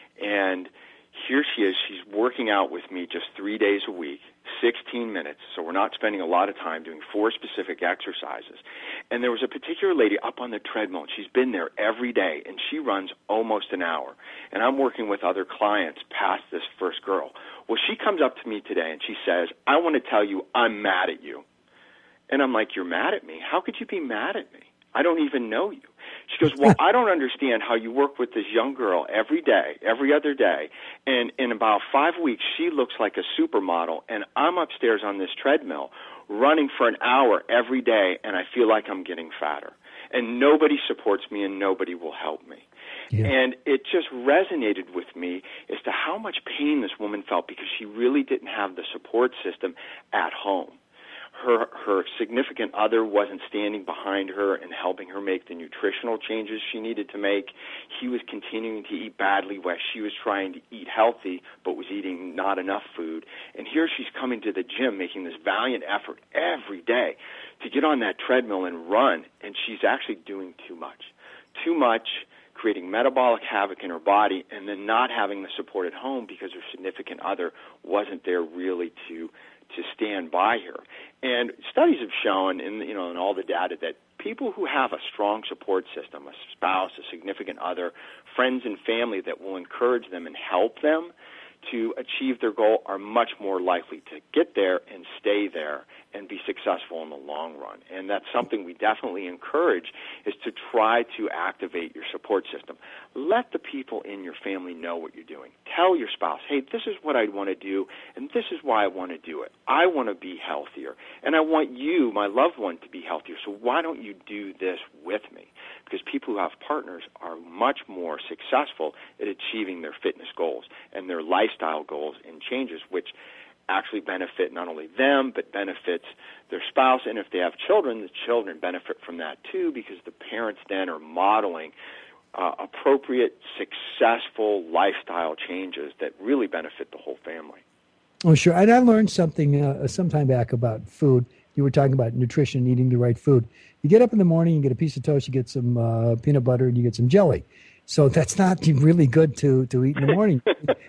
And here she is. She's working out with me just three days a week, sixteen minutes. So we're not spending a lot of time doing four specific exercises. And there was a particular lady up on the treadmill, and she's been there every day, and she runs almost an hour. And I'm working with other clients past this first girl. Well, she comes up to me today, and she says, I want to tell you I'm mad at you. And I'm like, you're mad at me? How could you be mad at me? I don't even know you. She goes, well, I don't understand how you work with this young girl every day, every other day, and in about five weeks she looks like a supermodel, and I'm upstairs on this treadmill running for an hour every day, and I feel like I'm getting fatter. And nobody supports me, and nobody will help me. Yeah. And it just resonated with me as to how much pain this woman felt, because she really didn't have the support system at home. Her her significant other wasn't standing behind her and helping her make the nutritional changes she needed to make. He was continuing to eat badly while she was trying to eat healthy but was eating not enough food. And here she's coming to the gym making this valiant effort every day to get on that treadmill and run, and she's actually doing too much. Too much, creating metabolic havoc in her body, and then not having the support at home because her significant other wasn't there really to to stand by her. And studies have shown, in you know, in all the data, that people who have a strong support system, a spouse, a significant other, friends and family that will encourage them and help them to achieve their goal, are much more likely to get there and stay there and be successful in the long run. And that's something we definitely encourage, is to try to activate your support system. Let the people in your family know what you're doing. Tell your spouse, hey, this is what I want to do, and this is why I want to do it. I want to be healthier, and I want you, my loved one, to be healthier, so why don't you do this with me? Because people who have partners are much more successful at achieving their fitness goals and their lifestyle goals and changes, which actually benefit not only them, but benefits their spouse. And if they have children, the children benefit from that too, because the parents then are modeling uh, appropriate, successful lifestyle changes that really benefit the whole family. Oh, sure. And I learned something uh, some time back about food. You were talking about nutrition, eating the right food. You get up in the morning, you get a piece of toast, you get some uh, peanut butter, and you get some jelly. So that's not really good to, to eat in the morning.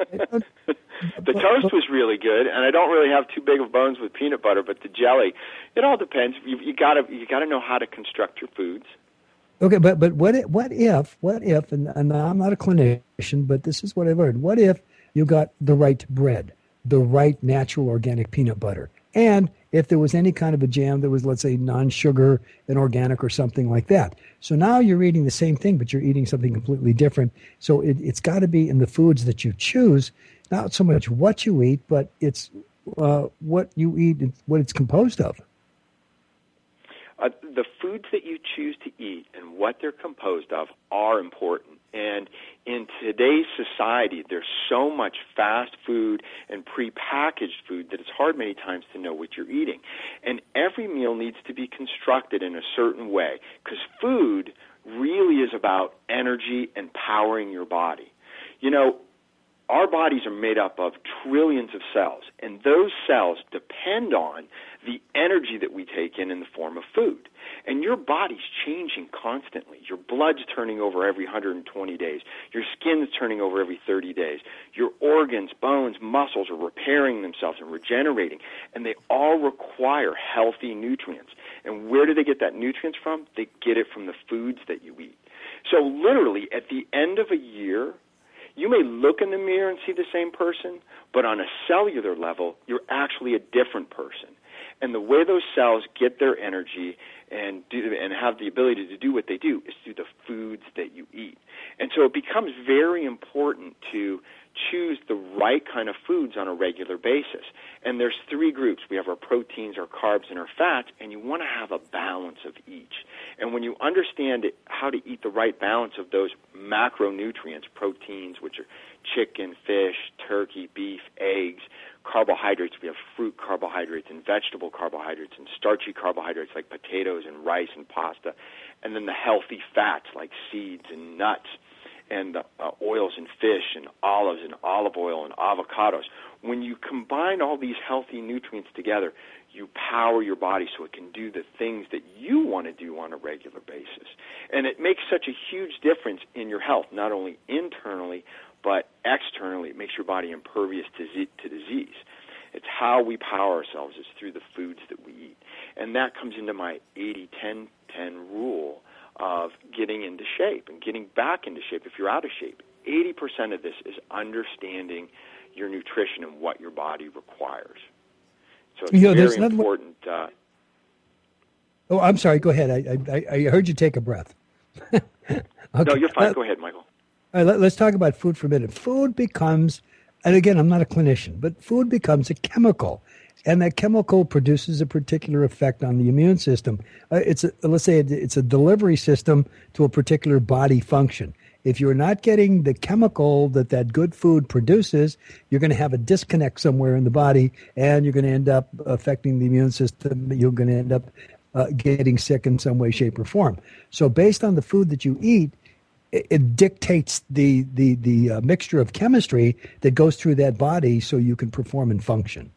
The toast was really good, and I don't really have too big of bones with peanut butter, but the jelly, it all depends. You, you gotta you gotta know how to construct your foods. Okay, but but what if, what if what if and, and I'm not a clinician, but this is what I learned. What if you got the right bread, the right natural organic peanut butter, and if there was any kind of a jam that was, let's say, non-sugar and organic or something like that. So now you're eating the same thing, but you're eating something completely different. So it, it's got to be in the foods that you choose, not so much what you eat, but it's uh, what you eat and what it's composed of. Uh, the foods that you choose to eat and what they're composed of are important. And in today's society, there's so much fast food and prepackaged food that it's hard many times to know what you're eating. And every meal needs to be constructed in a certain way, because food really is about energy and powering your body. You know, our bodies are made up of trillions of cells, and those cells depend on the energy that we take in in the form of food. And your body's changing constantly. Your blood's turning over every one hundred twenty days. Your skin's turning over every thirty days. Your organs, bones, muscles are repairing themselves and regenerating, and they all require healthy nutrients. And where do they get that nutrients from? They get it from the foods that you eat. So literally, at the end of a year, you may look in the mirror and see the same person, but on a cellular level, you're actually a different person. And the way those cells get their energy and do and have the ability to do what they do is through the foods that you eat. And so it becomes very important to choose the right kind of foods on a regular basis. And there's three groups. We have our proteins, our carbs, and our fats, and you want to have a balance of each. And when you understand it, how to eat the right balance of those macronutrients, proteins, which are chicken, fish, turkey, beef, eggs, carbohydrates, we have fruit carbohydrates and vegetable carbohydrates and starchy carbohydrates like potatoes and rice and pasta, and then the healthy fats like seeds and nuts, and uh, oils and fish and olives and olive oil and avocados. When you combine all these healthy nutrients together, you power your body so it can do the things that you want to do on a regular basis. And it makes such a huge difference in your health, not only internally, but externally. It makes your body impervious to, z- to disease. It's how we power ourselves is through the foods that we eat. And that comes into my eighty ten ten rule of getting into shape and getting back into shape if you're out of shape. eighty percent of this is understanding your nutrition and what your body requires. So it's you know, very important. Uh, oh, I'm sorry. Go ahead. I, I, I heard you take a breath. Okay. No, you're fine. Uh, Go ahead, Michael. All right, let, let's talk about food for a minute. Food becomes, and again, I'm not a clinician, but food becomes a chemical. And that chemical produces a particular effect on the immune system. Uh, it's a, let's say it's a delivery system to a particular body function. If you're not getting the chemical that that good food produces, you're going to have a disconnect somewhere in the body, and you're going to end up affecting the immune system. You're going to end up uh, getting sick in some way, shape, or form. So based on the food that you eat, it, it dictates the, the, the uh, mixture of chemistry that goes through that body so you can perform and function.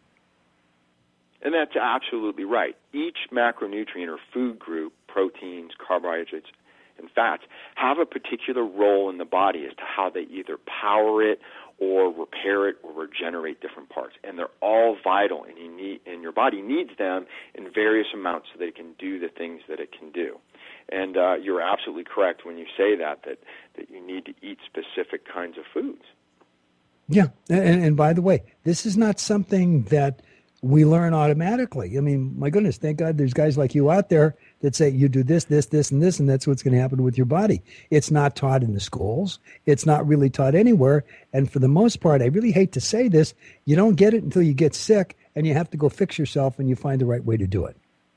And that's absolutely right. Each macronutrient or food group, proteins, carbohydrates, and fats, have a particular role in the body as to how they either power it or repair it or regenerate different parts. And they're all vital, and, you need, and your body needs them in various amounts so that it can do the things that it can do. And uh, you're absolutely correct when you say that, that, that you need to eat specific kinds of foods. Yeah, and, and by the way, this is not something that we learn automatically. I mean, my goodness, thank God there's guys like you out there that say you do this, this, this, and this, and that's what's going to happen with your body. It's not taught in the schools. It's not really taught anywhere. And for the most part, I really hate to say this, you don't get it until you get sick and you have to go fix yourself and you find the right way to do it.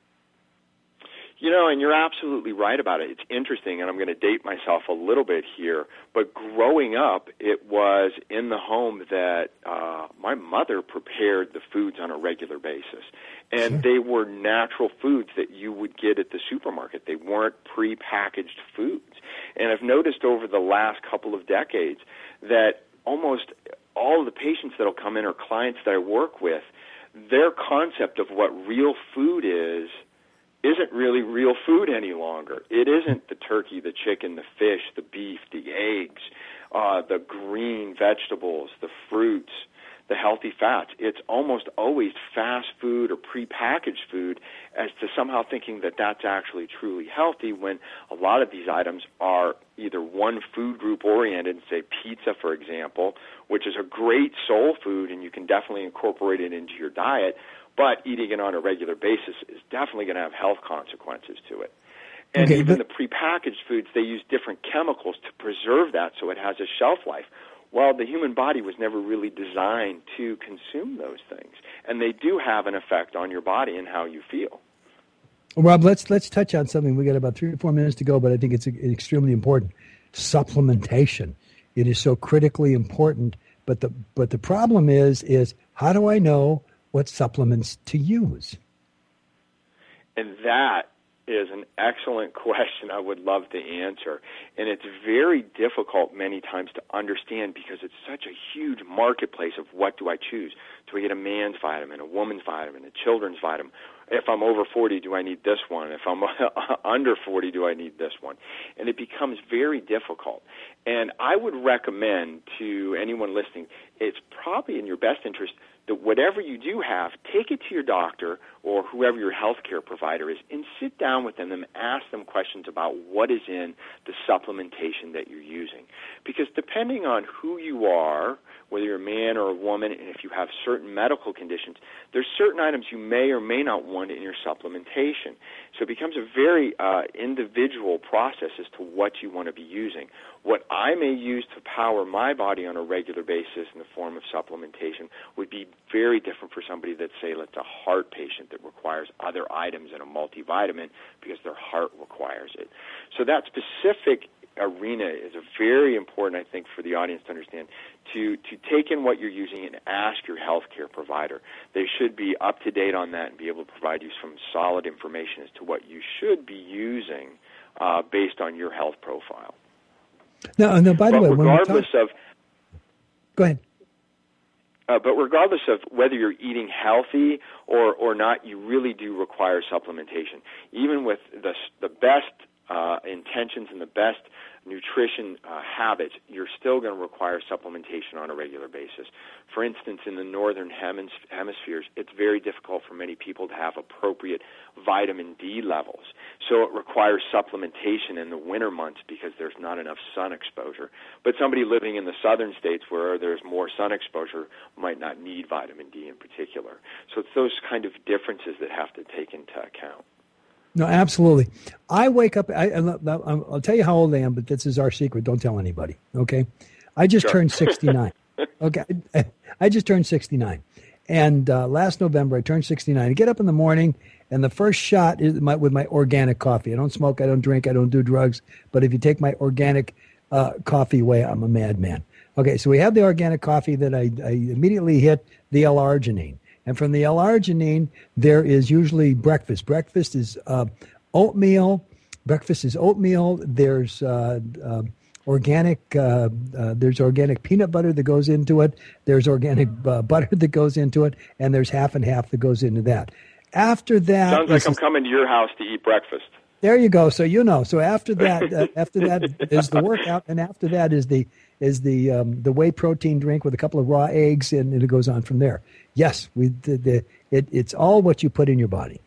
You know, and you're absolutely right about it. It's interesting, and I'm going to date myself a little bit here, but growing up, it was in the home that uh, my mother prepared the foods on a regular basis. And they were natural foods that you would get at the supermarket. They weren't prepackaged foods. And I've noticed over the last couple of decades that almost all of the patients that will come in or clients that I work with, their concept of what real food is isn't really real food any longer. It isn't the turkey, the chicken, the fish, the beef, the eggs, uh, the green vegetables, the fruits, the healthy fats. It's almost always fast food or prepackaged food as to somehow thinking that that's actually truly healthy when a lot of these items are either one food group oriented, say pizza, for example, which is a great soul food and you can definitely incorporate it into your diet, but eating it on a regular basis is definitely going to have health consequences to it. And okay, even but- the prepackaged foods, they use different chemicals to preserve that so it has a shelf life. Well, the human body was never really designed to consume those things. And they do have an effect on your body and how you feel. Rob, let's let's touch on something. We got about three or four minutes to go, but I think it's extremely important. Supplementation. It is so critically important. But the but the problem is is how do I know what supplements to use? And that is an excellent question I would love to answer. And it's very difficult many times to understand because it's such a huge marketplace of what do I choose. Do I get a man's vitamin, a woman's vitamin, a children's vitamin? If I'm over forty, do I need this one? If I'm under forty, do I need this one? And it becomes very difficult. And I would recommend to anyone listening, it's probably in your best interest that whatever you do have, take it to your doctor or whoever your healthcare provider is and sit down with them and ask them questions about what is in the supplementation that you're using. Because depending on who you are, whether you're a man or a woman, and if you have certain medical conditions, there's certain items you may or may not want in your supplementation. So it becomes a very uh, individual process as to what you want to be using. What I may use to power my body on a regular basis in the form of supplementation would be very different for somebody that's, say, that's a heart patient that requires other items in a multivitamin because their heart requires it. So that specific arena is a very important, I think, for the audience to understand, to, to take in what you're using and ask your healthcare provider. They should be up to date on that and be able to provide you some solid information as to what you should be using uh, based on your health profile. No, no. By the but way, regardless when we talk... of, go ahead. Uh, but regardless of whether you're eating healthy or, or not, you really do require supplementation. Even with the the best uh, intentions and the best nutrition uh, habits, you're still going to require supplementation on a regular basis. For instance, in the northern hemis- hemispheres, it's very difficult for many people to have appropriate vitamin D levels. So it requires supplementation in the winter months because there's not enough sun exposure. But somebody living in the southern states where there's more sun exposure might not need vitamin D in particular. So it's those kind of differences that have to take into account. No, absolutely. I wake up, I, I'll tell you how old I am, but this is our secret. Don't tell anybody, okay? I just sure. turned sixty-nine. Okay, I just turned sixty-nine. And uh, last November, I turned sixty-nine. I get up in the morning, and the first shot is my, with my organic coffee. I don't smoke, I don't drink, I don't do drugs. But if you take my organic uh, coffee away, I'm a madman. Okay, so we have the organic coffee that I, I immediately hit the L-arginine. And from the L-arginine, there is usually breakfast. Breakfast is uh, oatmeal. Breakfast is oatmeal. There's uh, uh, organic. Uh, uh, there's organic peanut butter that goes into it. There's organic uh, butter that goes into it, and there's half and half that goes into that. After that, sounds like I'm coming to your house to eat breakfast. There you go. So you know. So after that, uh, after that is the workout, and after that is the is the um, the whey protein drink with a couple of raw eggs, and, and it goes on from there. Yes, we the, the it, it's all what you put in your body.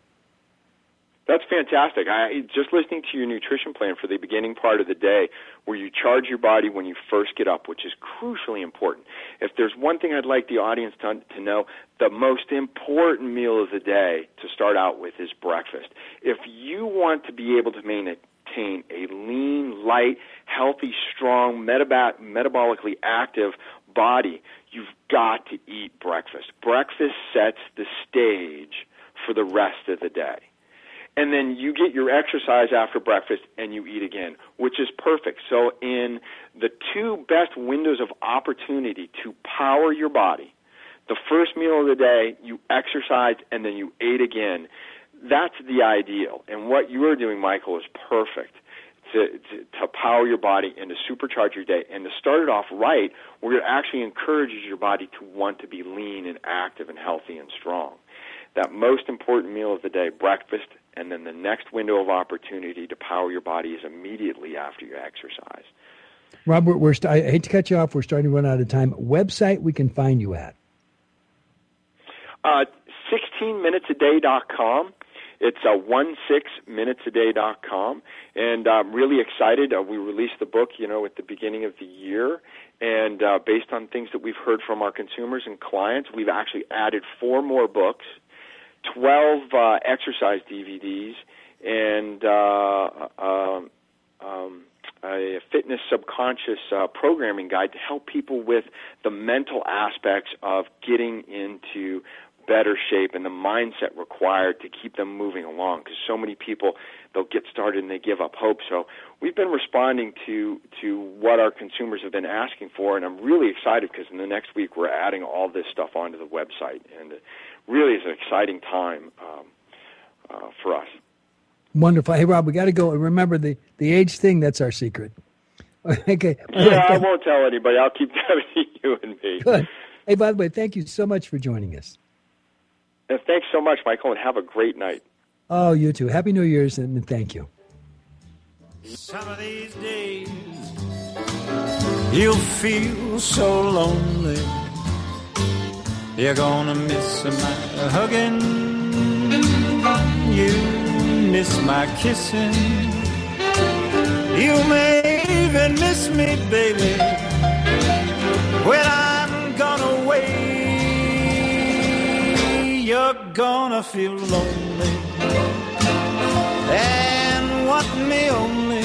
That's fantastic. I just listening to your nutrition plan for the beginning part of the day, where you charge your body when you first get up, which is crucially important. If there's one thing I'd like the audience to, to know, the most important meal of the day to start out with is breakfast. If you want to be able to maintain a lean, light, healthy, strong, metab- metabolically active body, you've got to eat breakfast. Breakfast sets the stage for the rest of the day. And then you get your exercise after breakfast and you eat again, which is perfect. So in the two best windows of opportunity to power your body, the first meal of the day, you exercised and then you ate again. That's the ideal. And what you are doing, Michael, is perfect to, to, to power your body and to supercharge your day and to start it off right, where it actually encourages your body to want to be lean and active and healthy and strong. That most important meal of the day, breakfast, and then the next window of opportunity to power your body is immediately after you exercise. Rob, we're, we're st- I hate to cut you off. We're starting to run out of time. Website we can find you at? Uh, sixteen minutes a day dot com. It's uh, sixteen minutes a day dot com. And I'm really excited. Uh, we released the book, you know, at the beginning of the year. And uh, based on things that we've heard from our consumers and clients, we've actually added four more books, twelve uh, exercise D V Ds, and uh, uh, um, a fitness subconscious uh, programming guide to help people with the mental aspects of getting into better shape and the mindset required to keep them moving along, because so many people, they'll get started and they give up hope. So we've been responding to to what our consumers have been asking for, and I'm really excited because in the next week we're adding all this stuff onto the website, and it really is an exciting time um, uh, for us. Wonderful. Hey, Rob, we got to go. Remember the, the age thing, that's our secret. Okay. Yeah, I won't tell anybody. I'll keep that between you and me. Good. Hey, by the way, thank you so much for joining us. And thanks so much, Michael, and have a great night. Oh, you too. Happy New Year's, and thank you. Some of these days you'll feel so lonely. You're gonna miss my hugging. You miss my kissing. You may even miss me, baby, when I'm gone away. You're gonna feel lonely and want me only,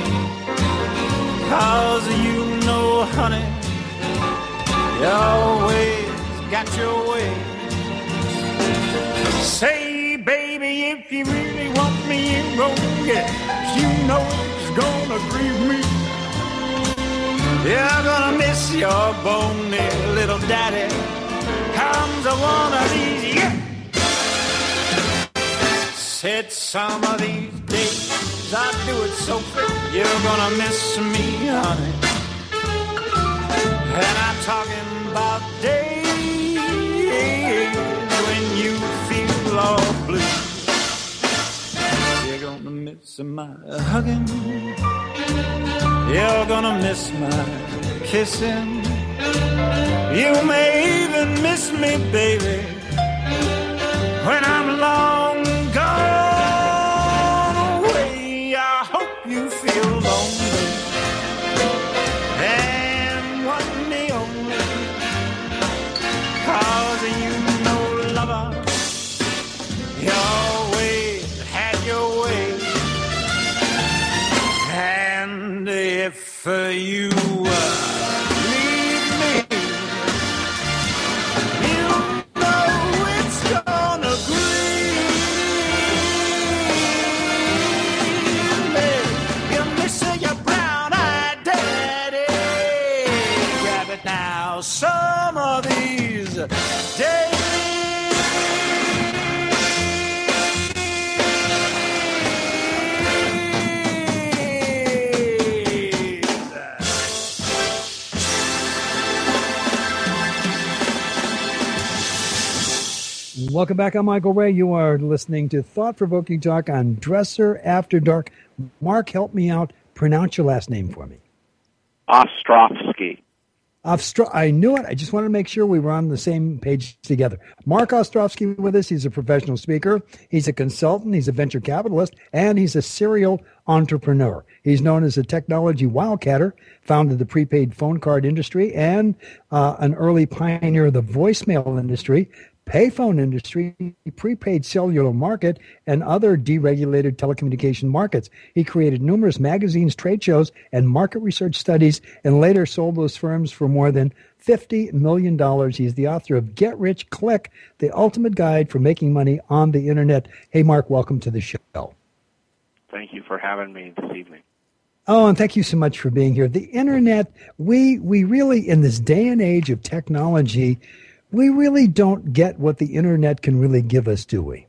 'cause you know, honey, you always got your way. Say, baby, if you really want me, you gon' get it. You know it's gonna grieve me. You're gonna miss your bony little daddy. Comes a one of these, yeah. Said some of these days I do it so quick. You're gonna miss me, honey. And I'm talking about days when you feel all blue. You're gonna miss my hugging. You're gonna miss my kissing. You may even miss me, baby, when I'm long gone away. I hope you feel lonely and want me only, 'cause you know, lover, you always had your way. And if uh, you uh, leave me, you know it's gonna grieve me. You miss your brown-eyed daddy. Grab it now, some of these days. Welcome back. I'm Michael Ray. You are listening to Thought-Provoking Talk on Dresser After Dark. Mark, help me out. Pronounce your last name for me. Ostrovsky. Ostro- I knew it. I just wanted to make sure we were on the same page together. Mark Ostrovsky with us. He's a professional speaker. He's a consultant. He's a venture capitalist. And he's a serial entrepreneur. He's known as a technology wildcatter, founded the prepaid phone card industry, and uh, an early pioneer of the voicemail industry, payphone industry, prepaid cellular market, and other deregulated telecommunication markets. He created numerous magazines, trade shows, and market research studies, and later sold those firms for more than fifty million dollars. He's the author of Get Rich Click, the ultimate guide for making money on the internet. Hey, Mark, welcome to the show. Thank you for having me this evening. Oh, and thank you so much for being here. The internet, we we really, in this day and age of technology, we really don't get what the internet can really give us, do we?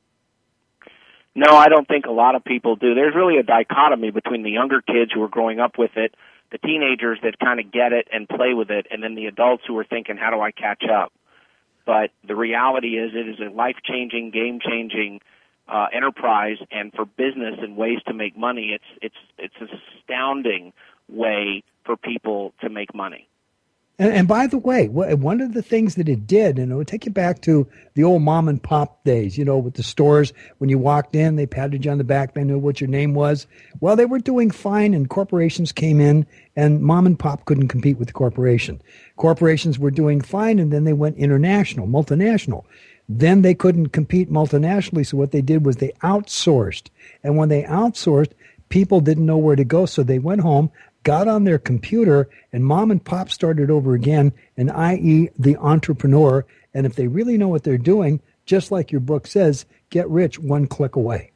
No, I don't think a lot of people do. There's really a dichotomy between the younger kids who are growing up with it, the teenagers that kind of get it and play with it, and then the adults who are thinking, how do I catch up? But the reality is it is a life-changing, game-changing uh, enterprise, and for business and ways to make money, it's it's it's an astounding way for people to make money. And, and by the way, one of the things that it did, and it would take you back to the old mom and pop days, you know, with the stores. When you walked in, they patted you on the back. They knew what your name was. Well, they were doing fine, and corporations came in, and mom and pop couldn't compete with the corporation. Corporations were doing fine, and then they went international, multinational. Then they couldn't compete multinationally, so what they did was they outsourced. And when they outsourced, people didn't know where to go, so they went home, got on their computer, and mom and pop started over again, and that is the entrepreneur. And if they really know what they're doing, just like your book says, get rich one click away.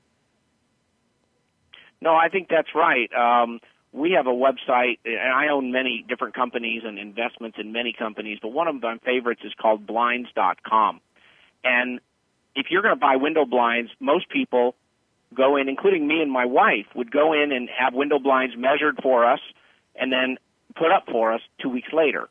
No, I think that's right. Um, we have a website, and I own many different companies and investments in many companies, but one of my favorites is called blinds dot com. And if you're going to buy window blinds, most people go in, including me and my wife, would go in and have window blinds measured for us and then put up for us two weeks later.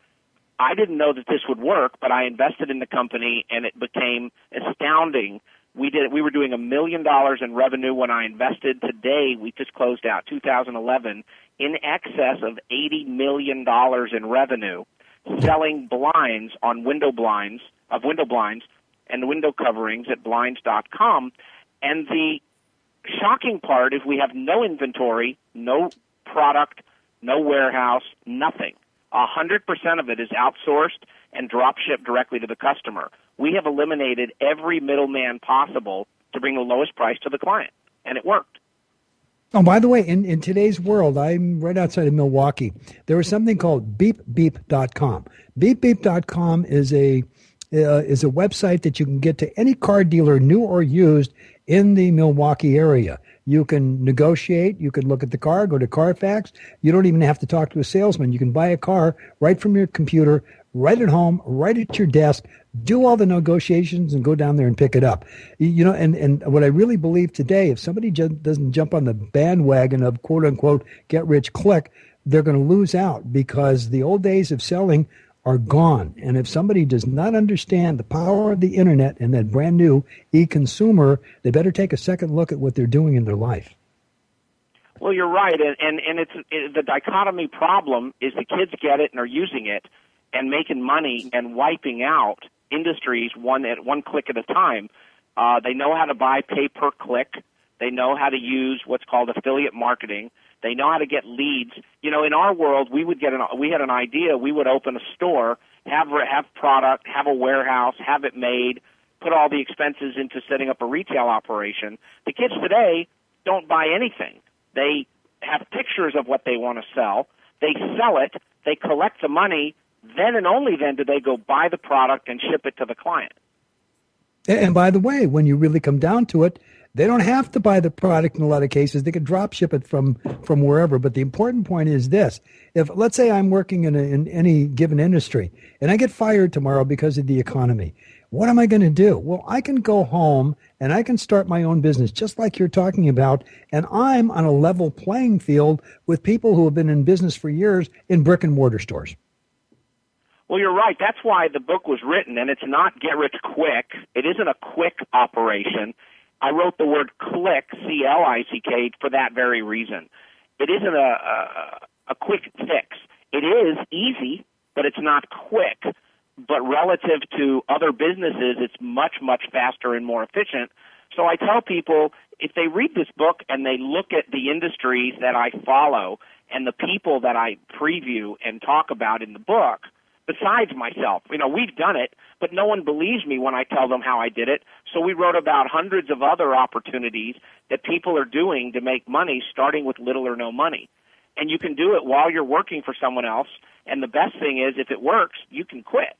I didn't know that this would work, but I invested in the company, and it became astounding. We did. We were doing a million dollars in revenue when I invested. Today, we just closed out two thousand eleven in excess of eighty million dollars in revenue, selling blinds on window blinds of window blinds and window coverings at blinds dot com. And the shocking part is we have no inventory, no product, no warehouse, nothing. A hundred percent of it is outsourced and drop shipped directly to the customer. We have eliminated every middleman possible to bring the lowest price to the client, and it worked. Oh, by the way, in, in today's world, I'm right outside of Milwaukee. There is something called beep beep dot com. beep beep dot com is a uh, is a website that you can get to any car dealer, new or used, in the Milwaukee area. You can negotiate. You can look at the car, go to Carfax. You don't even have to talk to a salesman. You can buy a car right from your computer, right at home, right at your desk, do all the negotiations and go down there and pick it up. You know, and, and what I really believe today, if somebody just doesn't jump on the bandwagon of quote unquote get rich quick, they're going to lose out because the old days of selling are gone. And if somebody does not understand the power of the internet and that brand new e-consumer, they better take a second look at what they're doing in their life. Well, you're right, and and, and it's it, the dichotomy problem is the kids get it and are using it and making money and wiping out industries one at one click at a time. Uh, they know how to buy pay per click. They know how to use what's called affiliate marketing. They know how to get leads. You know, in our world, we would get an we had an idea. We would open a store, have have product, have a warehouse, have it made, put all the expenses into setting up a retail operation. The kids today don't buy anything. They have pictures of what they want to sell. They sell it. They collect the money. Then and only then do they go buy the product and ship it to the client. And by the way, when you really come down to it, they don't have to buy the product in a lot of cases. They could drop ship it from, from wherever. But the important point is this. If, let's say I'm working in, a, in any given industry and I get fired tomorrow because of the economy, what am I going to do? Well, I can go home and I can start my own business just like you're talking about. And I'm on a level playing field with people who have been in business for years in brick and mortar stores. Well, you're right. That's why the book was written, and it's not get rich quick. It isn't a quick operation. I wrote the word click, C L I C K, for that very reason. It isn't a, a, a quick fix. It is easy, but it's not quick. But relative to other businesses, it's much, much faster and more efficient. So I tell people, if they read this book and they look at the industries that I follow and the people that I preview and talk about in the book, besides myself, you know, we've done it, but no one believes me when I tell them how I did it. So we wrote about hundreds of other opportunities that people are doing to make money, starting with little or no money. And you can do it while you're working for someone else. And the best thing is, if it works, you can quit.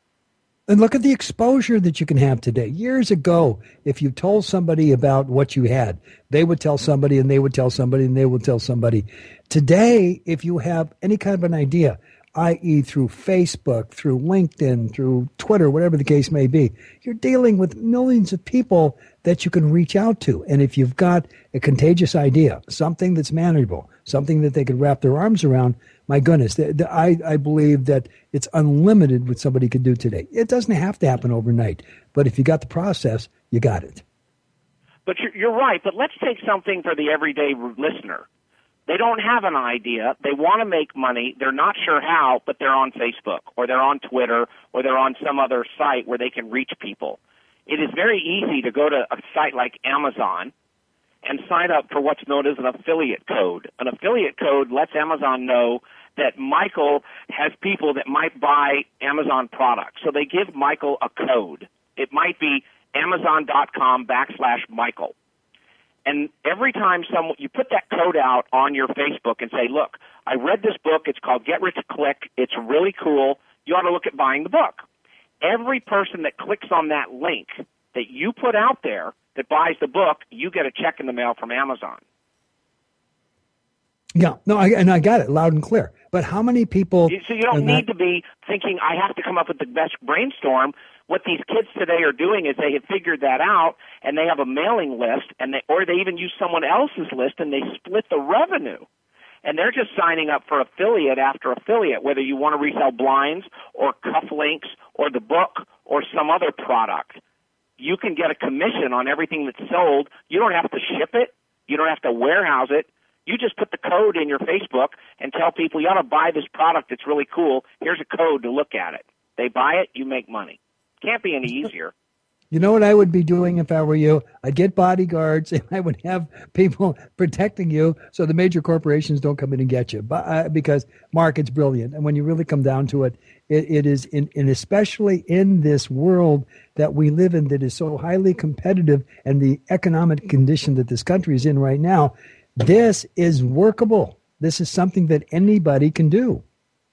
And look at the exposure that you can have today. Years ago, if you told somebody about what you had, they would tell somebody and they would tell somebody and they would tell somebody. Today, if you have any kind of an idea, that is through Facebook, through LinkedIn, through Twitter, whatever the case may be, you're dealing with millions of people that you can reach out to. And if you've got a contagious idea, something that's manageable, something that they could wrap their arms around, my goodness, the, the, I, I believe that it's unlimited what somebody can do today. It doesn't have to happen overnight, but if you got the process, you got it. But you're, you're right, but let's take something for the everyday listener. They don't have an idea. They want to make money. They're not sure how, but they're on Facebook or they're on Twitter or they're on some other site where they can reach people. It is very easy to go to a site like Amazon and sign up for what's known as an affiliate code. An affiliate code lets Amazon know that Michael has people that might buy Amazon products. So they give Michael a code. It might be amazon.com backslash Michael. And every time someone, you put that code out on your Facebook and say, look, I read this book. It's called Get Rich Click. It's really cool. You ought to look at buying the book. Every person that clicks on that link that you put out there that buys the book, you get a check in the mail from Amazon. Yeah, no, I, and I got it loud and clear. But how many people? So you don't need that, to be thinking, I have to come up with the best brainstorm. What these kids today are doing is they have figured that out, and they have a mailing list, and they, or they even use someone else's list, and they split the revenue. And they're just signing up for affiliate after affiliate, whether you want to resell blinds or cufflinks or the book or some other product. You can get a commission on everything that's sold. You don't have to ship it. You don't have to warehouse it. You just put the code in your Facebook and tell people you ought to buy this product. It's really cool. Here's a code to look at it. They buy it, you make money. Can't be any easier. You know what I would be doing if I were you? I'd get bodyguards and I would have people protecting you so the major corporations don't come in and get you. But, uh, because, Mark, it's brilliant. And when you really come down to it, it, it is, in, and especially in this world that we live in that is so highly competitive and the economic condition that this country is in right now, this is workable. This is something that anybody can do.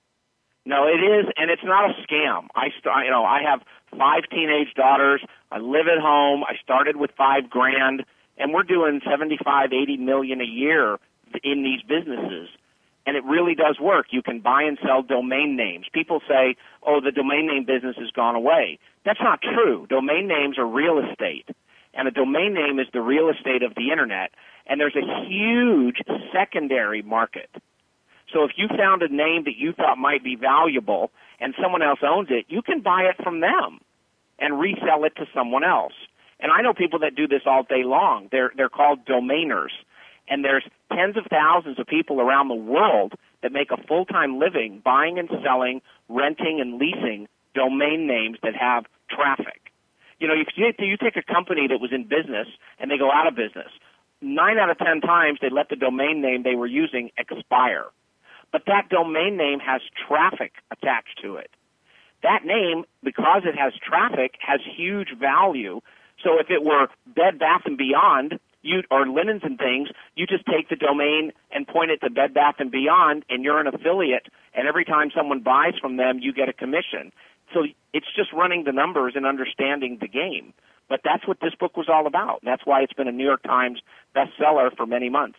No, it is, and it's not a scam. I, st- you know, I have five teenage daughters. I live at home. I started with five grand, and we're doing seventy-five, eighty million a year in these businesses. And it really does work. You can buy and sell domain names. People say, oh, the domain name business has gone away. That's not true. Domain names are real estate, and a domain name is the real estate of the Internet, and there's a huge secondary market. So if you found a name that you thought might be valuable and someone else owns it, you can buy it from them and resell it to someone else. And I know people that do this all day long. They're they're called domainers. And there's tens of thousands of people around the world that make a full-time living buying and selling, renting and leasing domain names that have traffic. You know, if you, you take a company that was in business and they go out of business, nine out of ten times they let the domain name they were using expire. But that domain name has traffic attached to it. That name, because it has traffic, has huge value. So if it were Bed Bath and Beyond, you or Linens and Things, you just take the domain and point it to Bed Bath and Beyond, and you're an affiliate. And every time someone buys from them, you get a commission. So it's just running the numbers and understanding the game. But that's what this book was all about. That's why it's been a New York Times bestseller for many months.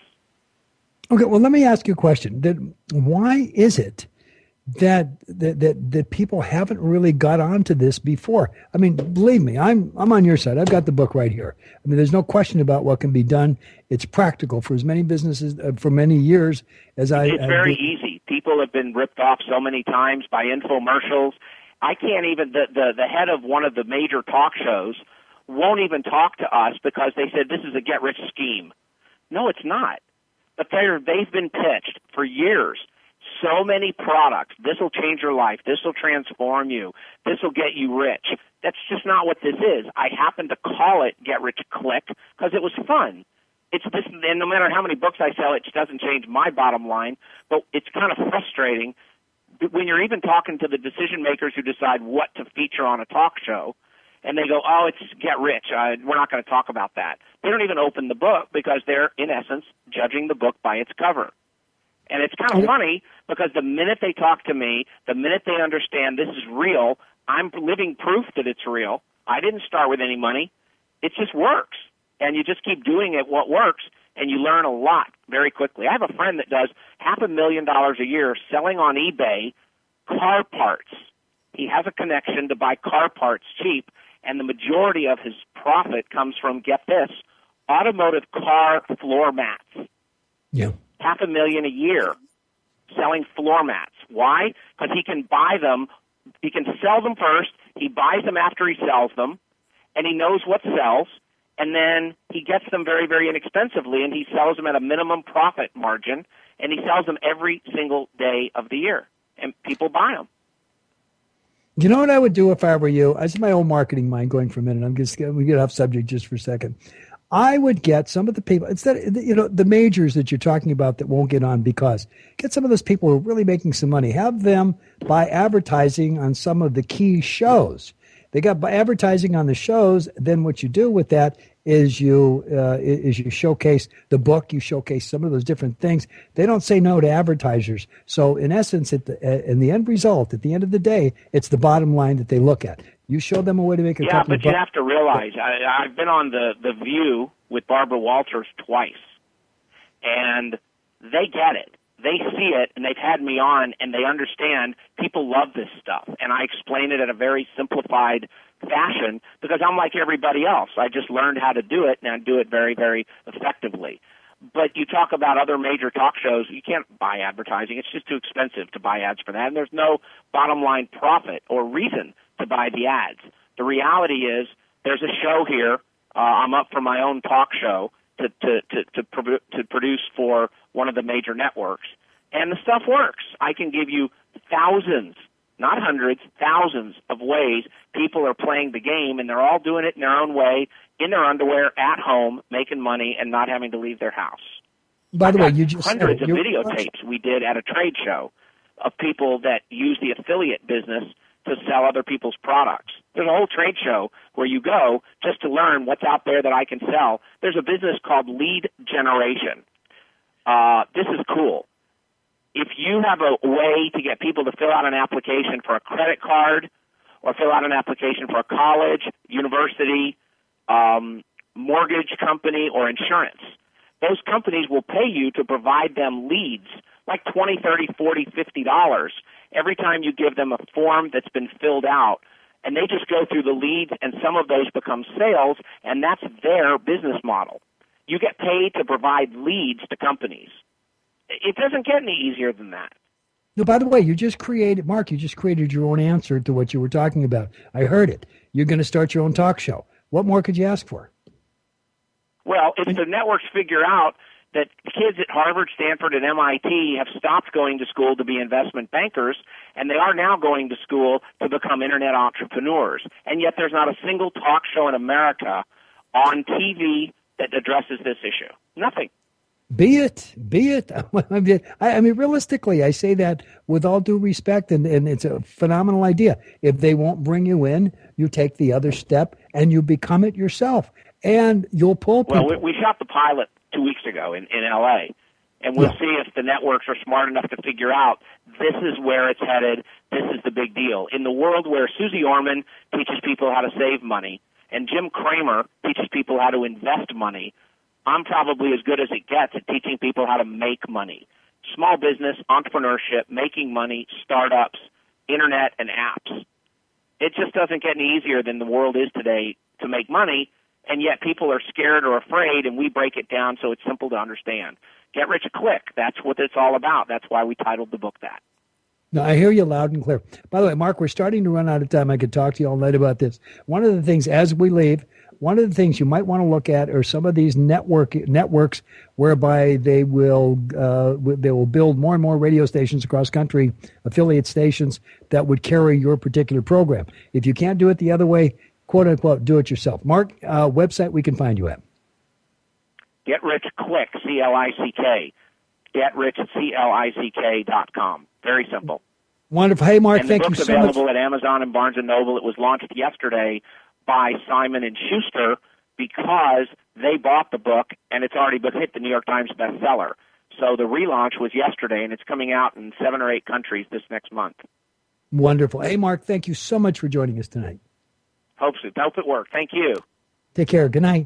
Okay, well, let me ask you a question. That why is it that, that that that people haven't really got onto this before? I mean, believe me, I'm I'm on your side. I've got the book right here. I mean, there's no question about what can be done. It's practical for as many businesses uh, for many years as I. It's very I, easy. People have been ripped off so many times by infomercials. I can't even the the, the head of one of the major talk shows won't even talk to us because they said this is a get rich scheme. No, it's not. But they're, they've been pitched for years. So many products. This will change your life. This will transform you. This will get you rich. That's just not what this is. I happen to call it Get Rich Click because it was fun. It's this, and no matter how many books I sell, it doesn't change my bottom line. But it's kind of frustrating when you're even talking to the decision makers who decide what to feature on a talk show. And they go, oh, it's Get Rich. Uh, we're not going to talk about that. They don't even open the book because they're, in essence, judging the book by its cover. And it's kind of funny because the minute they talk to me, the minute they understand this is real, I'm living proof that it's real. I didn't start with any money. It just works. And you just keep doing it what works, and you learn a lot very quickly. I have a friend that does half a million dollars a year selling on eBay car parts. He has a connection to buy car parts cheap. And the majority of his profit comes from, get this, automotive car floor mats. Yeah. Half a million a year selling floor mats. Why? Because he can buy them. He can sell them first. He buys them after he sells them. And he knows what sells. And then he gets them very, very inexpensively, and he sells them at a minimum profit margin. And he sells them every single day of the year. And people buy them. You know what I would do if I were you? This is my old marketing mind going for a minute. I'm just we get off subject just for a second. I would get some of the people instead, you know, the majors that you're talking about that won't get on because get some of those people who are really making some money. Have them buy advertising on some of the key shows. They got by advertising on the shows. Then what you do with that is you uh, is you showcase the book. You showcase some of those different things. They don't say no to advertisers. So in essence, at the in the end result, at the end of the day, it's the bottom line that they look at. You show them a way to make a yeah, couple but of you bucks. have to realize I, I've been on the the View with Barbara Walters twice, and they get it. They see it, and they've had me on, and they understand people love this stuff. And I explain it in a very simplified fashion because I'm like everybody else. I just learned how to do it, and I do it very, very effectively. But you talk about other major talk shows, you can't buy advertising. It's just too expensive to buy ads for that, and there's no bottom line profit or reason to buy the ads. The reality is there's a show here. Uh, I'm up for my own talk show to to to to, pro- to produce for one of the major networks, and the stuff works. I can give you thousands, not hundreds, thousands of ways people are playing the game, and they're all doing it in their own way, in their underwear, at home, making money, and not having to leave their house. By the way, you just hundreds said of videotapes we did at a trade show of people that use the affiliate business to sell other people's products. There's a whole trade show where you go just to learn what's out there that I can sell. There's a business called Lead Generation. Uh, this is cool. If you have a way to get people to fill out an application for a credit card or fill out an application for a college, university, um, mortgage company, or insurance, those companies will pay you to provide them leads, like twenty, thirty, forty, fifty dollars every time you give them a form that's been filled out. And they just go through the leads, and some of those become sales, and that's their business model. You get paid to provide leads to companies. It doesn't get any easier than that. No, by the way, you just created, Mark, you just created your own answer to what you were talking about. I heard it. You're going to start your own talk show. What more could you ask for? Well, if the networks figure out that kids at Harvard, Stanford, and M I T have stopped going to school to be investment bankers, and they are now going to school to become internet entrepreneurs, and yet there's not a single talk show in America on T V that addresses this issue. Nothing. Be it, be it. I mean, realistically, I say that with all due respect, and, and it's a phenomenal idea. If they won't bring you in, you take the other step, and you become it yourself, and you'll pull people. Well, we, we shot the pilot two weeks ago in, in L A, and we'll yeah. see if the networks are smart enough to figure out this is where it's headed, this is the big deal. In the world where Susie Orman teaches people how to save money, and Jim Cramer teaches people how to invest money, I'm probably as good as it gets at teaching people how to make money. Small business, entrepreneurship, making money, startups, internet, and apps. It just doesn't get any easier than the world is today to make money, and yet people are scared or afraid, and we break it down so it's simple to understand. Get rich quick. That's what it's all about. That's why we titled the book that. No, I hear you loud and clear. By the way, Mark, we're starting to run out of time. I could talk to you all night about this. One of the things, as we leave, one of the things you might want to look at are some of these network networks whereby they will uh, they will build more and more radio stations across country, affiliate stations that would carry your particular program. If you can't do it the other way, quote unquote, do it yourself. Mark, uh, website we can find you at. Get Rich Click, C L I C K. Get Rich, C L I C K dot com. Very simple. Wonderful. Hey, Mark, and thank you so much. The book's available at Amazon and Barnes and Noble. It was launched yesterday by Simon and Schuster because they bought the book, and it's already hit the New York Times bestseller. So the relaunch was yesterday, and it's coming out in seven or eight countries this next month. Wonderful. Hey, Mark, thank you so much for joining us tonight. Hope so. Hope it worked. Thank you. Take care. Good night.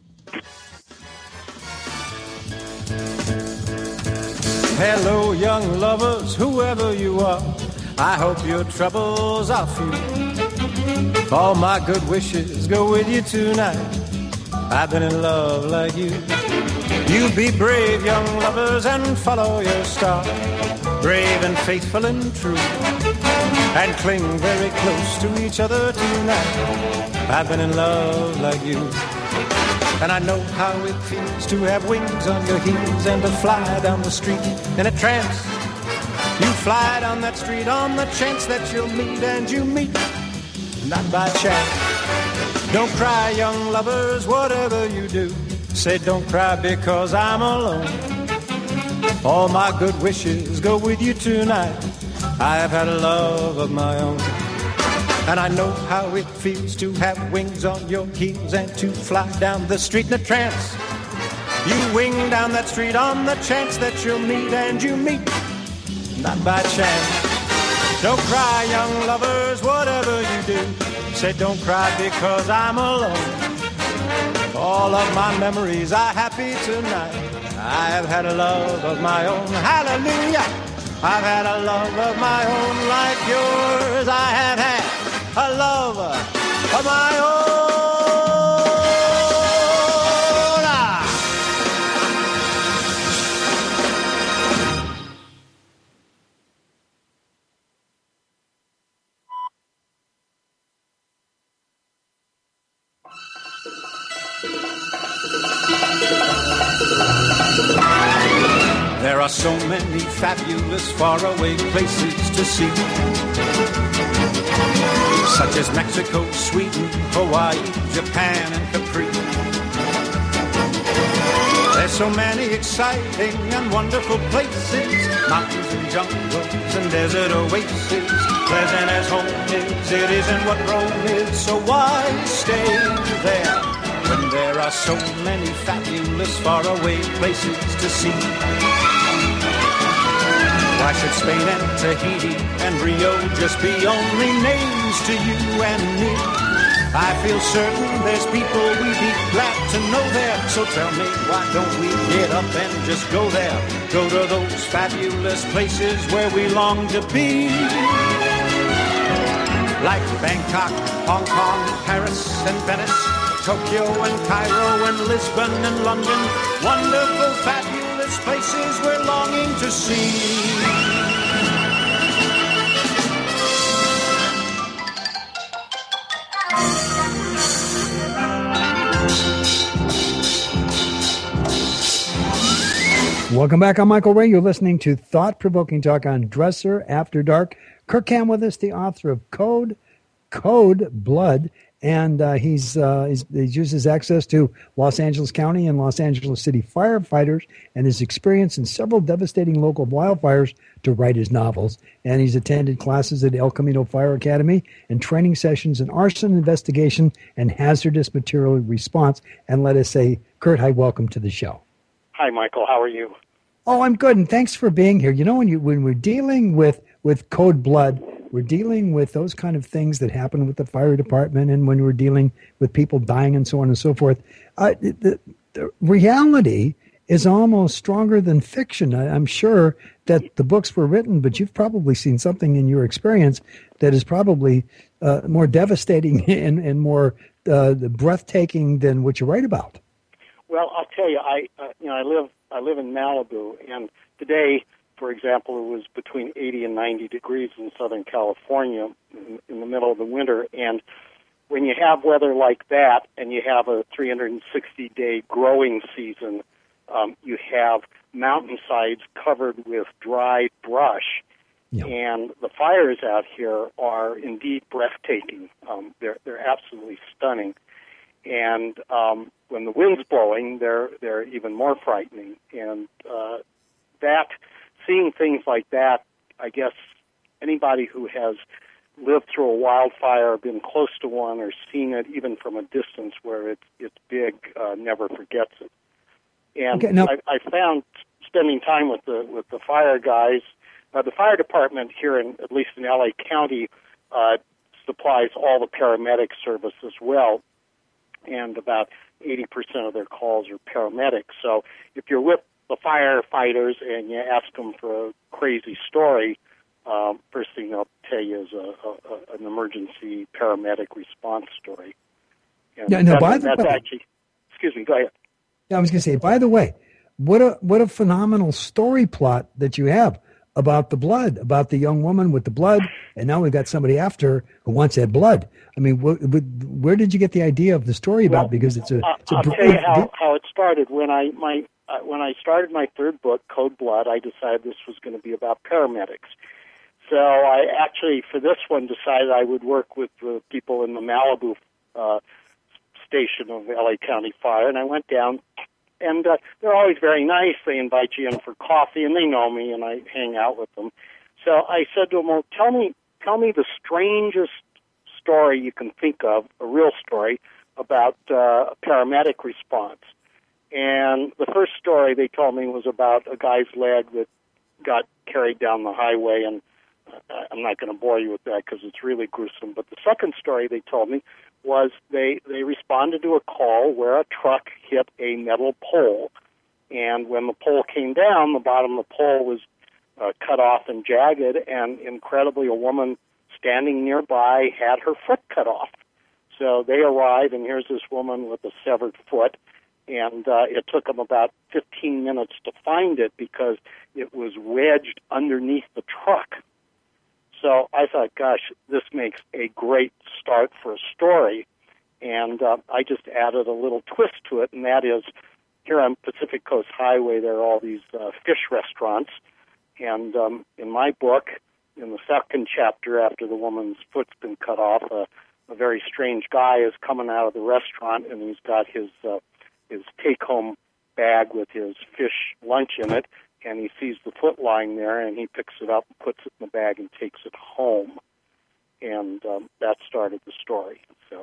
Hello, young lovers, whoever you are. I hope your troubles are few. All my good wishes go with you tonight. I've been in love like you. You be brave, young lovers, and follow your star. Brave and faithful and true. And cling very close to each other tonight. I've been in love like you. And I know how it feels to have wings on your heels and to fly down the street in a trance. You fly down that street on the chance that you'll meet, and you meet not by chance. Don't cry, young lovers, whatever you do. Say don't cry because I'm alone. All my good wishes go with you tonight. I've had a love of my own. And I know how it feels to have wings on your heels and to fly down the street in a trance. You wing down that street on the chance that you'll meet, and you meet not by chance. Don't cry, young lovers, whatever you do. Say don't cry because I'm alone. All of my memories are happy tonight. I've had a love of my own, hallelujah. I've had a love of my own like yours. I have had a love of my own. Ah. There are so many fabulous faraway places to see, such as Mexico, Sweden, Hawaii, Japan, and Capri. There's so many exciting and wonderful places, mountains and jungles and desert oases. Pleasant as home is, it isn't what Rome is, so why stay there when there are so many fabulous faraway places to see? Why should Spain and Tahiti and Rio just be only names to you and me? I feel certain there's people we'd be glad to know there. So tell me, why don't we get up and just go there? Go to those fabulous places where we long to be. Like Bangkok, Hong Kong, Paris and Venice, Tokyo and Cairo and Lisbon and London. Wonderful, fabulous places we're longing to see. Welcome back. I'm Michael Ray. You're listening to Thought-Provoking Talk on Dresser After Dark. Kirk Ham with us, the author of Code, Code Blood. And uh, he's, uh, he's he uses access to Los Angeles County and Los Angeles City firefighters and his experience in several devastating local wildfires to write his novels. And he's attended classes at El Camino Fire Academy and training sessions in arson investigation and hazardous material response. And let us say, Kurt, hi, welcome to the show. Hi, Michael. How are you? Oh, I'm good, and thanks for being here. You know, when you when we're dealing with, with Code Blood, we're dealing with those kind of things that happen with the fire department, and when we're dealing with people dying and so on and so forth. Uh, the, the reality is almost stronger than fiction. I, I'm sure that the books were written, but you've probably seen something in your experience that is probably uh, more devastating and, and more uh, breathtaking than what you write about. Well, I'll tell you, I uh, you know I live I live in Malibu, and today, for example, it was between eighty and ninety degrees in Southern California in, in the middle of the winter. And when you have weather like that, and you have a three hundred sixty day growing season, um, you have mountainsides covered with dry brush, yeah. And the fires out here are indeed breathtaking. Um, they're they're absolutely stunning. And um, when the wind's blowing, they're they're even more frightening. And uh, that, seeing things like that, I guess anybody who has lived through a wildfire, been close to one, or seen it even from a distance where it's it's big, uh, never forgets it. And okay, now- I, I found spending time with the with the fire guys, uh, the fire department here in at least in L A County uh, supplies all the paramedic service as well. And about eighty percent of their calls are paramedics. So if you're with the firefighters and you ask them for a crazy story, um, first thing they'll tell you is a, a, an emergency paramedic response story. And Yeah, no, that's, by the that's way- actually, excuse me, go ahead. Yeah, I was going to say, by the way, what a what a phenomenal story plot that you have about the blood, about the young woman with the blood, and now we've got somebody after her who once had blood. I mean, wh- wh- where did you get the idea of the story about? Well, because it's a, it's a I'll tell brilliant you how, idea. how it started. When I my uh, when I started my third book, Code Blood, I decided this was going to be about paramedics. So I actually, for this one, decided I would work with the people in the Malibu uh, station of L A County Fire, and I went down. And uh, they're always very nice. They invite you in for coffee, and they know me, and I hang out with them. So I said to them, well, tell me, tell me the strangest story you can think of, a real story, about uh, a paramedic response. And the first story they told me was about a guy's leg that got carried down the highway, and uh, I'm not going to bore you with that because it's really gruesome. But the second story they told me was they, they responded to a call where a truck hit a metal pole, And when the pole came down, the bottom of the pole was uh, cut off and jagged, and incredibly, a woman standing nearby had her foot cut off. So they arrive, and here's this woman with a severed foot, and uh, it took them about fifteen minutes to find it because it was wedged underneath the truck. So I thought, gosh, this makes a great start for a story, and uh, I just added a little twist to it, and that is, here on Pacific Coast Highway, there are all these uh, fish restaurants, and um, in my book, in the second chapter, after the woman's foot's been cut off, uh, a very strange guy is coming out of the restaurant, and he's got his uh, his take-home bag with his fish lunch in it, and he sees the foot lying there, and he picks it up and puts it in the bag and takes it home, and um, that started the story. So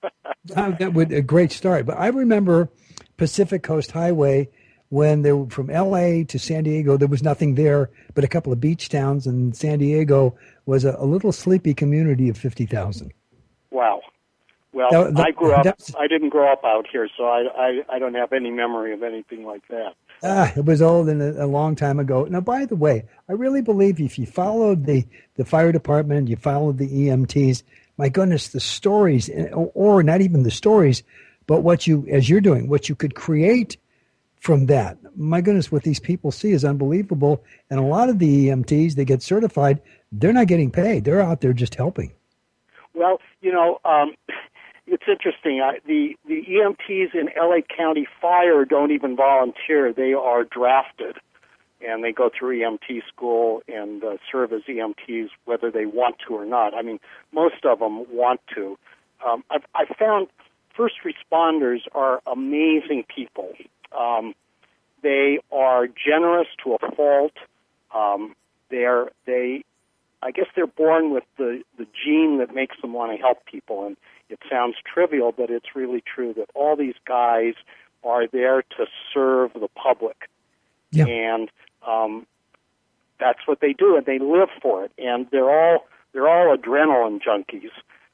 oh, that would a great start. But I remember Pacific Coast Highway when they were from L A to San Diego. There was nothing there but a couple of beach towns, and San Diego was a, a little sleepy community of fifty thousand. Wow. Well, That- that- I grew up. that's- I didn't grow up out here, so I, I I don't have any memory of anything like that. Ah, it was old and a, a long time ago. Now, by the way, I really believe if you followed the, the fire department, you followed the E M Ts, my goodness, the stories, or, or not even the stories, but what you, as you're doing, what you could create from that. My goodness, what these people see is unbelievable. And a lot of the E M Ts, they get certified, they're not getting paid. They're out there just helping. Well, you know, um, it's interesting. I, the the E M Ts in L A County Fire don't even volunteer. They are drafted, and they go through E M T school and uh, serve as E M Ts whether they want to or not. I mean, most of them want to. Um, I've, I've found first responders are amazing people. Um, they are generous to a fault. Um, they're they. I guess they're born with the, the gene that makes them want to help people. And it sounds trivial, but it's really true that all these guys are there to serve the public. Yeah. And um, that's what they do, and they live for it. And they're all they're all adrenaline junkies.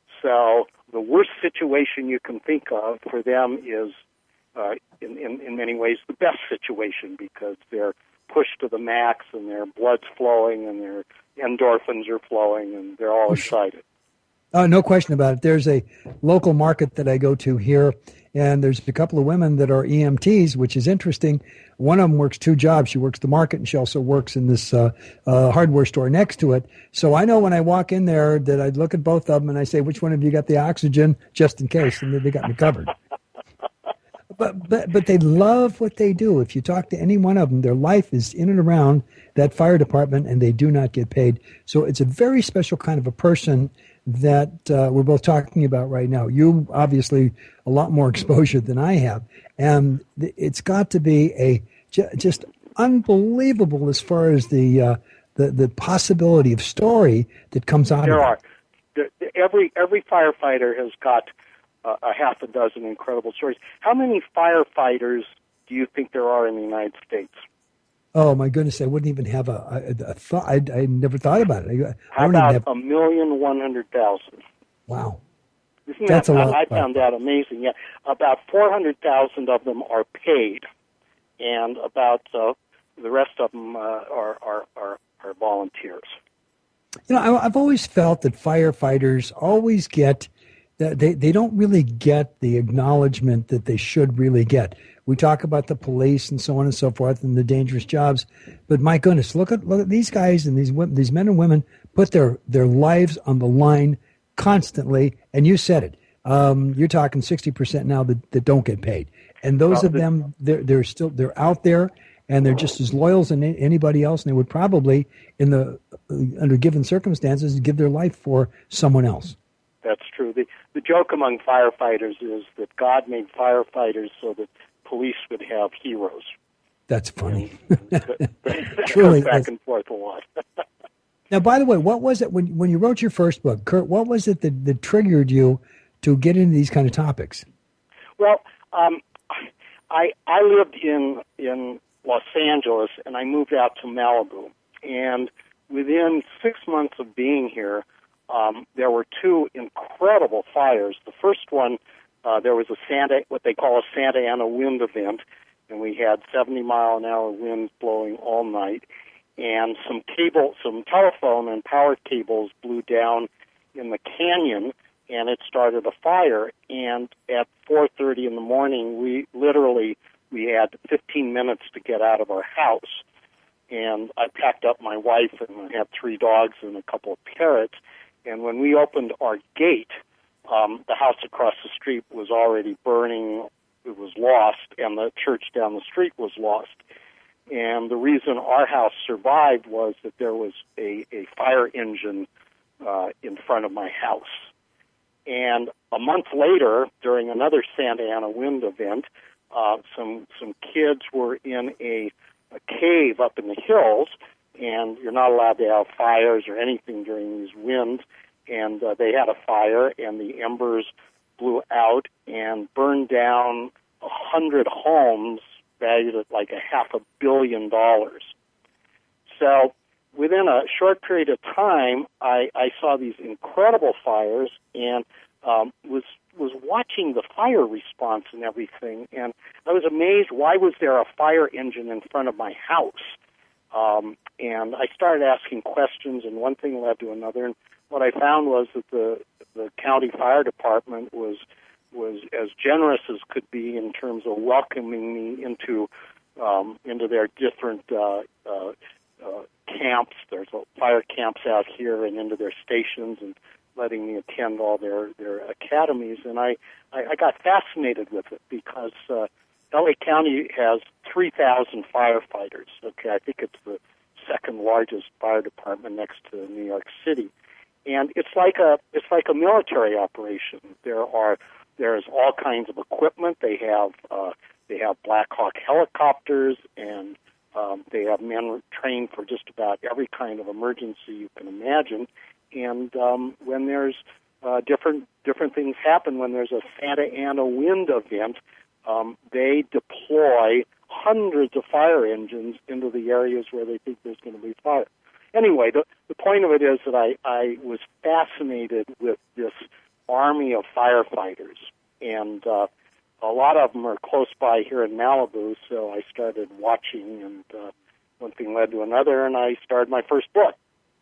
So the worst situation you can think of for them is, uh, in, in, in many ways, the best situation, because they're pushed to the max and their blood's flowing and their endorphins are flowing and they're all excited. Uh, no question about it. There's a local market that I go to here, and there's a couple of women that are E M Ts, which is interesting. One of them works two jobs. She works the market, and she also works in this uh, uh, hardware store next to it. So I know when I walk in there that I look at both of them and I say, which one of you got the oxygen, just in case, and they got me covered. But, but but they love what they do. If you talk to any one of them, their life is in and around that fire department, and they do not get paid. So it's a very special kind of a person that uh, we're both talking about right now. You obviously a lot more exposure than I have, and it's got to be a just unbelievable as far as the uh, the the possibility of story that comes out there of are. it. There, every every firefighter has got uh, a half a dozen incredible stories. How many firefighters do you think there are in the United States? Oh my goodness! I wouldn't even have a, a, a thought. I, I never thought about it. I, How I don't about even have, a million one hundred thousand? wow, Isn't that's that, a lot. I found that amazing. Yeah, about four hundred thousand of them are paid, and about uh, the rest of them uh, are, are are are volunteers. You know, I, I've always felt that firefighters always get that they they don't really get the acknowledgement that they should really get. We talk about the police and so on and so forth and the dangerous jobs, but my goodness, look at look at these guys and these women, these men and women put their their lives on the line constantly. And you said it. Um, you're talking sixty percent now that, that don't get paid, and those Well, of the- them they're they're still they're out there. And they're just as loyal as any- anybody else, and they would probably, in the under given circumstances, give their life for someone else. That's true. The the joke among firefighters is that God made firefighters so that police would have heroes. That's funny. That Truly goes back is. and forth a lot. Now, by the way, what was it when when you wrote your first book, Kurt? What was it that, that triggered you to get into these kind of topics? Well, um, I I lived in in Los Angeles, and I moved out to Malibu. And within six months of being here, um, there were two incredible fires. The first one, uh, there was a Santa, what they call a Santa Ana wind event, and we had seventy mile an hour winds blowing all night, and some cable, some telephone and power cables blew down in the canyon, and it started a fire. And at four thirty in the morning, we literally we had fifteen minutes to get out of our house. And I packed up my wife, and I had three dogs and a couple of parrots. And when we opened our gate, um, the house across the street was already burning. It was lost, and the church down the street was lost. And the reason our house survived was that there was a, a fire engine uh, in front of my house. And a month later, during another Santa Ana wind event, uh, some some kids were in a, a cave up in the hills, and you're not allowed to have fires or anything during these winds. And uh, they had a fire, and the embers blew out and burned down a hundred homes valued at like a half a billion dollars. So within a short period of time, I, I saw these incredible fires and um, was was watching the fire response and everything. And I was amazed, why was there a fire engine in front of my house? Um, and I started asking questions, and one thing led to another. And what I found was that the the county fire department was was as generous as could be in terms of welcoming me into um, into their different uh, uh, uh, camps. There's fire camps out here, and into their stations, and letting me attend all their, their academies. And I, I, I got fascinated with it because uh, L A County has three thousand firefighters. Okay, I think it's the second largest fire department next to New York City. And it's like a it's like a military operation. There are there's all kinds of equipment. They have uh, they have Black Hawk helicopters, and um, they have men trained for just about every kind of emergency you can imagine. And um, when there's uh, different different things happen, when there's a Santa Ana wind event, um, they deploy hundreds of fire engines into the areas where they think there's going to be fire. Anyway, the, the point of it is that I, I was fascinated with this army of firefighters, and uh, a lot of them are close by here in Malibu, so I started watching, and uh, one thing led to another, and I started my first book.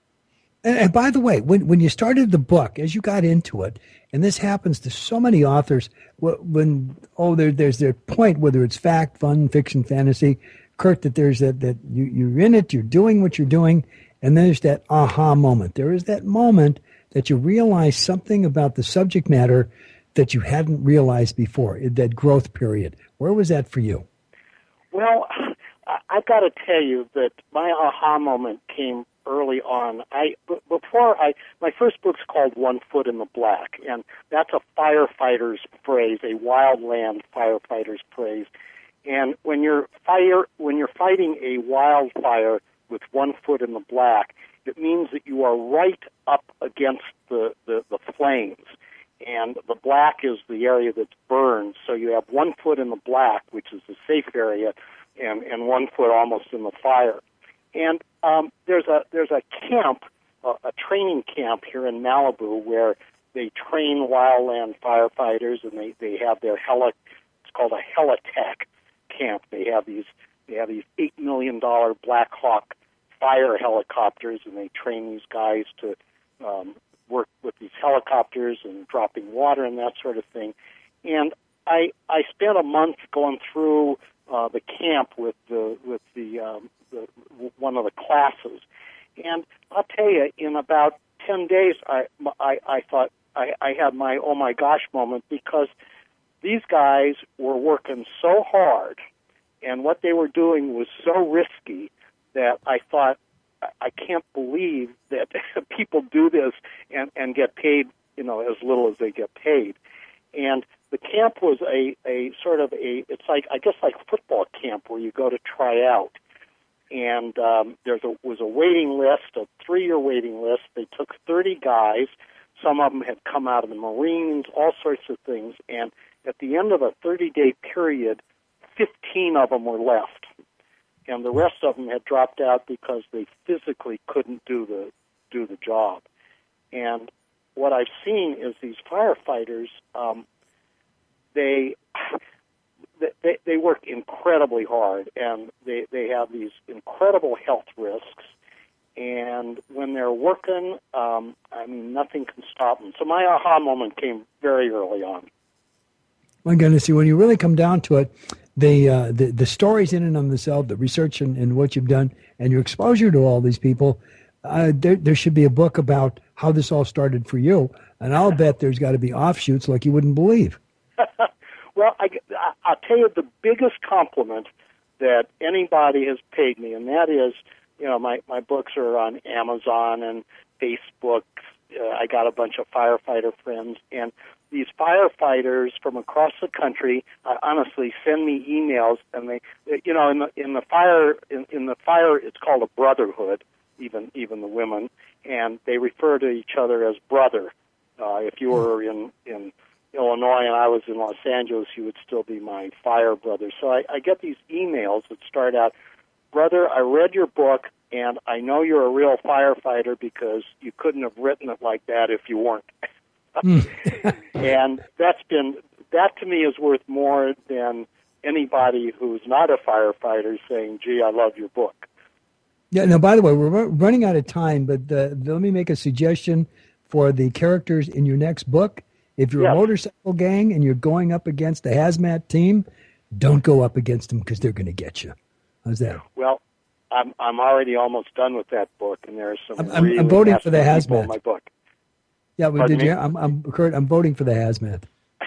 And, and by the way, when when you started the book, as you got into it, and this happens to so many authors, when, oh, there, there's their point, whether it's fact, fun, fiction, fantasy, Kurt, that there's that, that you, you're in it, you're doing what you're doing, and there's that aha moment. There is that moment that you realize something about the subject matter that you hadn't realized before, that growth period. Where was that for you? Well, I've got to tell you that my aha moment came early on. I before I my first book's called One Foot in the Black, and that's a firefighter's phrase, a wildland firefighter's phrase. And when you're fire when you're fighting a wildfire with one foot in the black, it means that you are right up against the, the, the flames. And the black is the area that's burned, so you have one foot in the black, which is the safe area, and, and one foot almost in the fire. And um, there's a there's a camp, a, a training camp here in Malibu where they train wildland firefighters, and they, they have their heli, it's called a helitech camp. They have these they have these eight million dollar Black Hawk fire helicopters, and they train these guys to um, work with these helicopters and dropping water and that sort of thing. And I I spent a month going through uh, the camp with the with the, um, the one of the classes, and I'll tell you, in about ten days, I I, I thought I, I had my oh my gosh moment, because these guys were working so hard, and what they were doing was so risky that I thought, I can't believe that people do this and, and get paid, you know, as little as they get paid. And the camp was a, a sort of a, it's like, I guess like football camp where you go to try out. And um, there was a waiting list, a three-year waiting list. They took thirty guys. Some of them had come out of the Marines, all sorts of things. And at the end of a thirty-day period, fifteen of them were left. And the rest of them had dropped out because they physically couldn't do the do the job. And what I've seen is these firefighters, um, they they, they work incredibly hard, and they, they have these incredible health risks. And when they're working, um, I mean, nothing can stop them. So my aha moment came very early on. My goodness, see, when you really come down to it, the uh, the, the stories in and of themselves, the research and, and what you've done, and your exposure to all these people, uh, there, there should be a book about how this all started for you. And I'll bet there's got to be offshoots like you wouldn't believe. Well, I, I'll tell you the biggest compliment that anybody has paid me, and that is, you know, my, my books are on Amazon and Facebook. Uh, I got a bunch of firefighter friends, and these firefighters from across the country uh, honestly send me emails, and they, you know, in the in the fire in, in the fire, it's called a brotherhood, even even the women, and they refer to each other as brother. Uh, if you were in in Illinois and I was in Los Angeles, you would still be my fire brother. So I, I get these emails that start out, brother, I read your book, and I know you're a real firefighter because you couldn't have written it like that if you weren't. And that's been, that to me is worth more than anybody who's not a firefighter saying, gee, I love your book. Yeah, now, by the way, we're running out of time, but uh, let me make a suggestion for the characters in your next book. If you're yes. a motorcycle gang and you're going up against a hazmat team, don't go up against them because they're going to get you. How's that? Well, I'm I'm already almost done with that book, and there's some. I'm, I'm, really I'm voting for the hazmat. In my book. Yeah, well, Pardon did me? you? I'm I'm Kurt. I'm voting for the hazmat.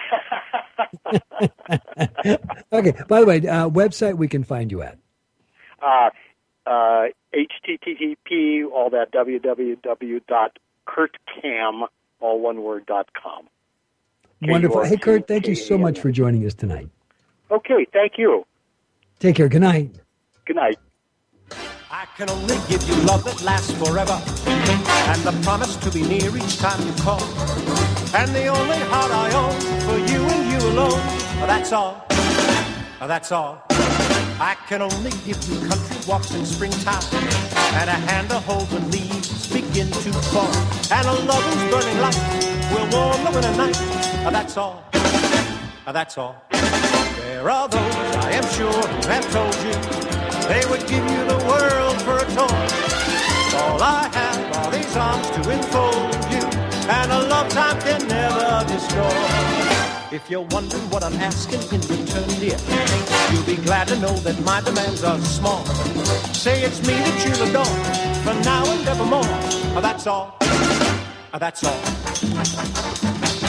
Okay. By the way, uh, website we can find you at. Uh, uh, H T T P all that w w w dot kurt cam all one word dot com. Wonderful. Hey, Kurt, thank you so much for joining us tonight. Okay, thank you. Take care. Good night. Good night. I can only give you love that lasts forever, and the promise to be near each time you call, and the only heart I own for you and you alone. That's all. That's all. I can only give you country walks in springtime, and a hand to hold when leaves begin to fall, and a loving's burning light will warm the winter night. That's all. That's all. There are those, I am sure, who have told you they would give you the world for a toy. All I have are these arms to enfold you, and a love time can never destroy. If you're wondering what I'm asking in return, dear, you'll be glad to know that my demands are small. Say it's me that you'll adore, for now and evermore. That's all. That's all.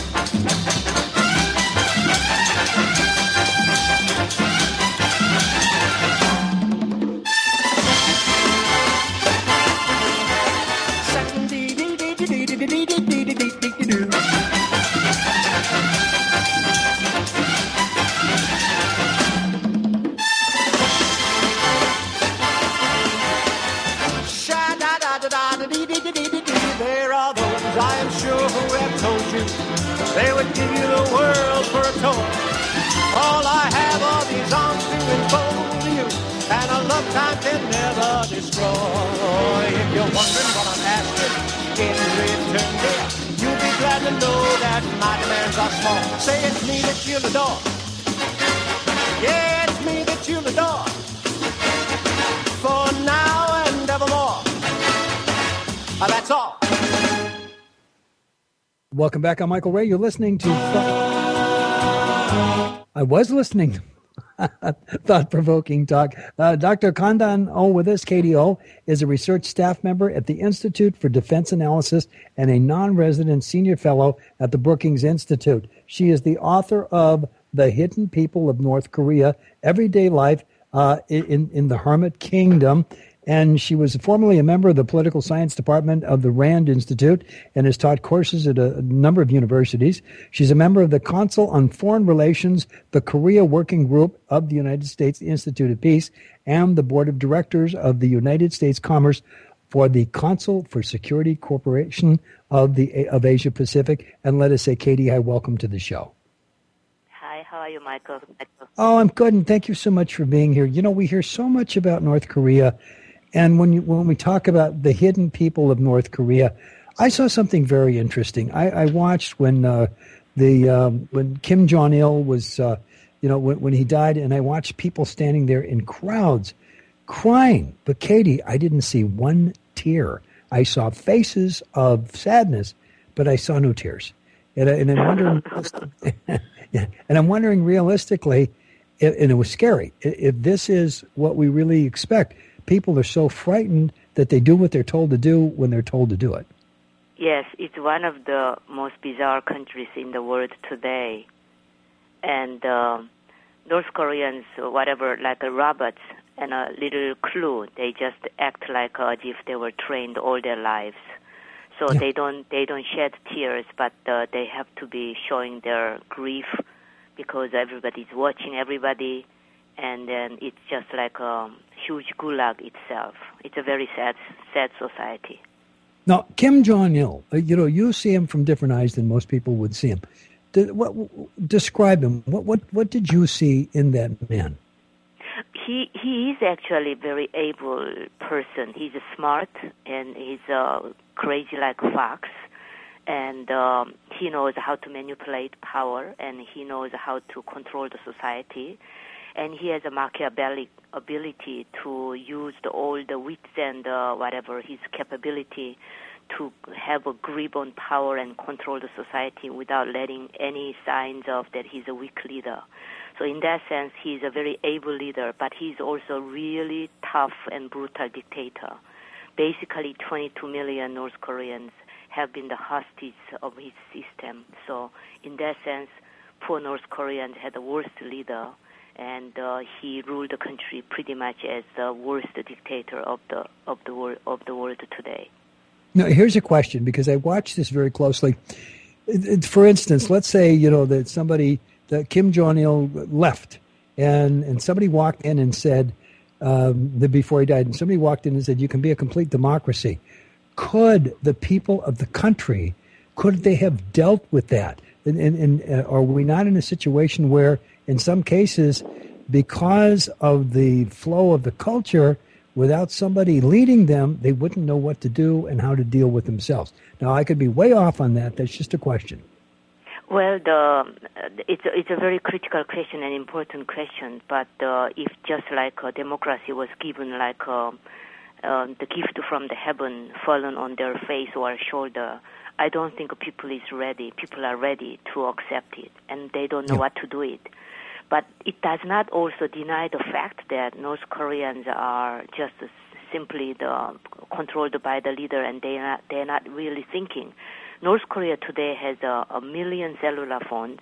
There are those, I am sure, who have told you they would give you the world for a toy. All I have are these arms to enfold you, and a love time can never destroy. If you're wondering what I'm asking in return, dear, you'll be glad to know that my demands are small. Say it's me that you'll adore. Yeah, it's me that you'll adore. For now and evermore. That's all. Welcome back. I'm Michael Ray. You're listening to... Th- I was listening to Thought-Provoking Talk. Uh, Doctor Kandan O with us, K D O, is a research staff member at the Institute for Defense Analysis and a non-resident senior fellow at the Brookings Institute. She is the author of The Hidden People of North Korea, Everyday Life uh, in, in the Hermit Kingdom. And she was formerly a member of the Political Science Department of the RAND Institute and has taught courses at a number of universities. She's a member of the Council on Foreign Relations, the Korea Working Group of the United States Institute of Peace, and the Board of Directors of the United States Commerce for the Council for Security Corporation of the of Asia Pacific. And let us say, Katie, hi, welcome to the show. Hi, how are you, Michael? Oh, I'm good, and thank you so much for being here. You know, we hear so much about North Korea. And when you, when we talk about the hidden people of North Korea, I saw something very interesting. I, I watched when uh, the um, when Kim Jong-il was uh, you know, when, when he died, and I watched people standing there in crowds crying. But Katie, I didn't see one tear. I saw faces of sadness, but I saw no tears. And, I, and I'm wondering, and I'm wondering realistically, and it was scary, if this is what we really expect. People are so frightened that they do what they're told to do when they're told to do it. Yes, it's one of the most bizarre countries in the world today. And uh, North Koreans, whatever, like a robots and a little clue, they just act like as if they were trained all their lives. So yeah. they don't they don't shed tears, but uh, they have to be showing their grief because everybody's watching everybody, and then it's just like a huge gulag itself. It's a very sad sad society. Now, Kim Jong-il, you know, you see him from different eyes than most people would see him. Did, what, describe him. What, what what did you see in that man? He he is actually a very able person. He's smart and he's uh, crazy like a fox, and um, he knows how to manipulate power, and he knows how to control the society, and he has a Machiavellic ability to use the, all the wits and uh, whatever his capability to have a grip on power and control the society without letting any signs of that he's a weak leader. So in that sense, he's a very able leader, but he's also really tough and brutal dictator. Basically, twenty-two million North Koreans have been the hostage of his system. So in that sense, poor North Koreans had the worst leader, and uh, he ruled the country pretty much as the worst dictator of the of the world of the world today. Now, here's a question, because I watched this very closely. For instance, let's say, you know, that somebody, that Kim Jong-il left, and, and somebody walked in and said, um, that before he died, and somebody walked in and said, you can be a complete democracy. Could the people of the country, could they have dealt with that? And, and, and uh, are we not in a situation where, in some cases, because of the flow of the culture, without somebody leading them, they wouldn't know what to do and how to deal with themselves? Now, I could be way off on that. That's just a question. Well, the, it's, a, it's a very critical question, an important question. But uh, if just like uh, democracy was given like uh, uh, the gift from the heaven fallen on their face or shoulder, I don't think people is ready. People are ready to accept it, and they don't know yeah. what to do it. But it does not also deny the fact that North Koreans are just simply the, controlled by the leader, and they are not, they're not really thinking. North Korea today has a, a million cellular phones.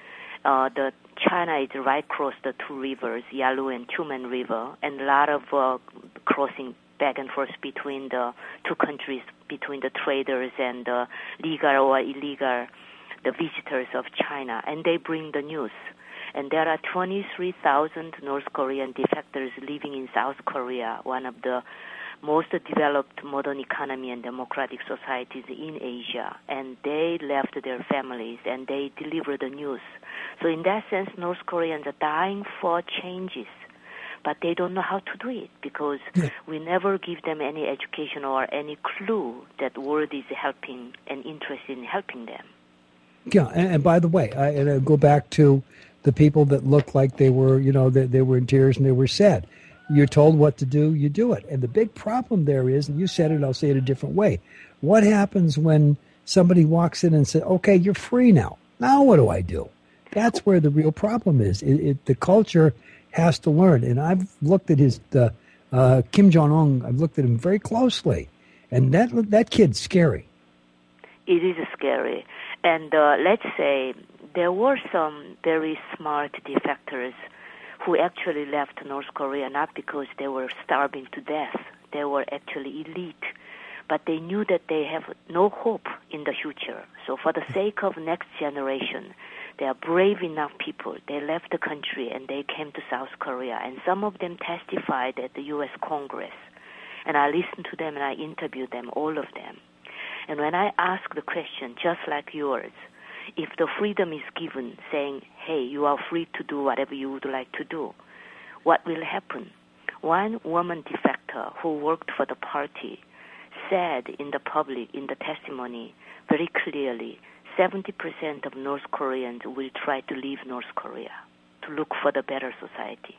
Uh, the China is right across the two rivers, Yalu and Tumen River, and a lot of uh, crossing back and forth between the two countries, between the traders and the legal or illegal, the visitors of China, and they bring the news. And there are twenty-three thousand North Korean defectors living in South Korea, one of the most developed modern economy and democratic societies in Asia. And they left their families and they deliver the news. So in that sense, North Koreans are dying for changes, but they don't know how to do it because yeah. we never give them any education or any clue that the world is helping and interested in helping them. Yeah, and, and by the way, I, and I go back to the people that looked like they were, you know, they, they were in tears and they were sad. You're told what to do, you do it. And the big problem there is, and you said it, I'll say it a different way. What happens when somebody walks in and says, okay, you're free now. Now what do I do? That's where the real problem is. It, it, the culture has to learn. And I've looked at his, uh, uh, Kim Jong-un, I've looked at him very closely. And that that kid's scary. It is scary. And uh, let's say there were some very smart defectors who actually left North Korea not because they were starving to death. They were actually elite. But they knew that they have no hope in the future. So for the sake of next generation, they are brave enough people. They left the country and they came to South Korea. And some of them testified at the U S Congress. And I listened to them and I interviewed them, all of them. And when I asked the question, just like yours, if the freedom is given, saying, hey, you are free to do whatever you would like to do, what will happen? One woman defector who worked for the party said in the public, in the testimony, very clearly, seventy percent of North Koreans will try to leave North Korea to look for the better society.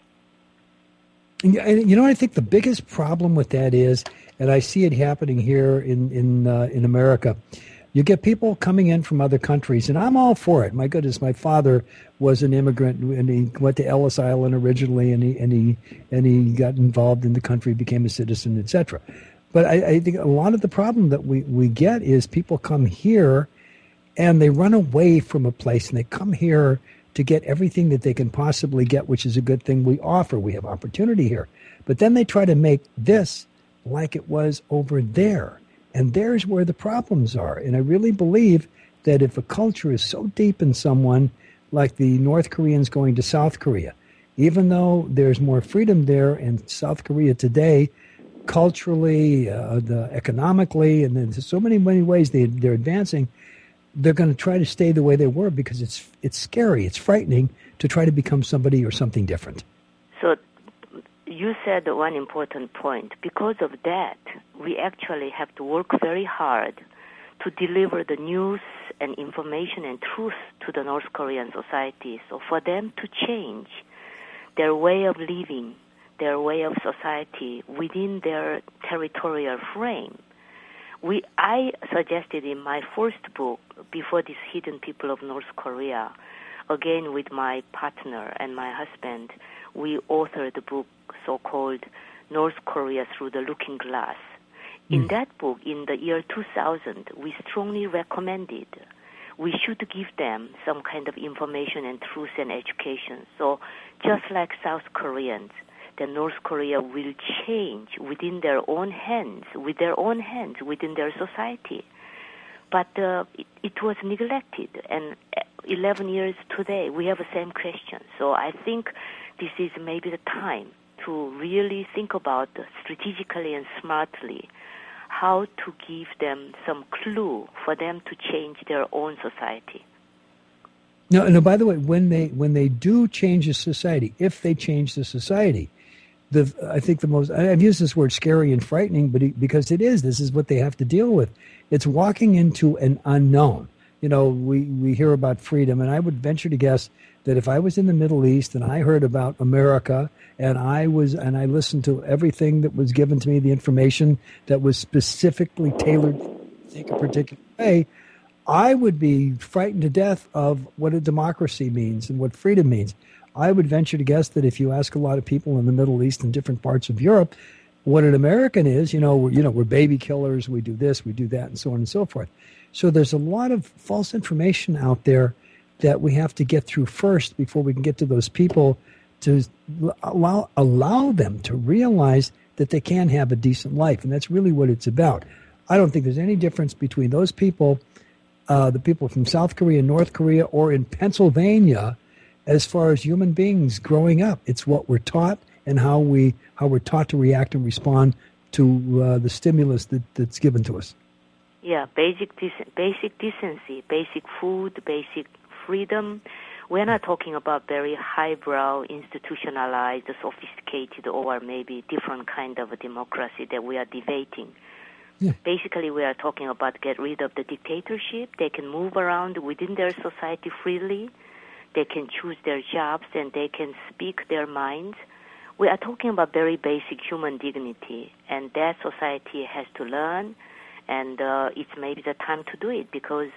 And you know, I think the biggest problem with that is, and I see it happening here in in uh, in America. You get people coming in from other countries, and I'm all for it. My goodness, my father was an immigrant, and he went to Ellis Island originally, and he and he and he got involved in the country, became a citizen, et cetera. But I, I think a lot of the problem that we, we get is people come here, and they run away from a place, and they come here to get everything that they can possibly get, which is a good thing we offer. We have opportunity here. But then they try to make this like it was over there. And there's where the problems are. And I really believe that if a culture is so deep in someone, like the North Koreans going to South Korea, even though there's more freedom there in South Korea today, culturally, uh, the economically, and then there's so many, many ways they, they're advancing, they're going to try to stay the way they were because it's it's scary, it's frightening to try to become somebody or something different. So you said one important point. Because of that, we actually have to work very hard to deliver the news and information and truth to the North Korean society. So for them to change their way of living, their way of society within their territorial frame. We, I suggested in my first book, Before These Hidden People of North Korea, again with my partner and my husband, we authored the book so-called North Korea Through the Looking Glass. In mm. that book, in the year two thousand, we strongly recommended we should give them some kind of information and truth and education. So just like South Koreans, the North Korea will change within their own hands, with their own hands, within their society. But uh, it, it was neglected, and eleven years today, we have the same question. So I think this is maybe the time to really think about strategically and smartly how to give them some clue for them to change their own society. No, no. By the way, when they when they do change a society, if they change the society, the I think the most I've used this word scary and frightening, but it, because it is, this is what they have to deal with. It's walking into an unknown. You know, we, we hear about freedom, and I would venture to guess that if I was in the Middle East and I heard about America and I was and I listened to everything that was given to me, the information that was specifically tailored to think a particular way, I would be frightened to death of what a democracy means and what freedom means. I would venture to guess that if you ask a lot of people in the Middle East and different parts of Europe what an American is, you know, we're, you know, we're baby killers, we do this, we do that, and so on and so forth. So there's a lot of false information out there that we have to get through first before we can get to those people to allow allow them to realize that they can have a decent life. And that's really what it's about. I don't think there's any difference between those people, uh, the people from South Korea, North Korea, or in Pennsylvania, as far as human beings growing up. It's what we're taught and how, we, how we're taught to react and respond to uh, the stimulus that, that's given to us. Yeah, basic dec- basic decency, basic food, basic freedom. We're not talking about very highbrow, institutionalized, sophisticated, or maybe different kind of a democracy that we are debating. Yeah. Basically, we are talking about get rid of the dictatorship. They can move around within their society freely. They can choose their jobs, and they can speak their minds. We are talking about very basic human dignity, and that society has to learn. And uh, it's maybe the time to do it, because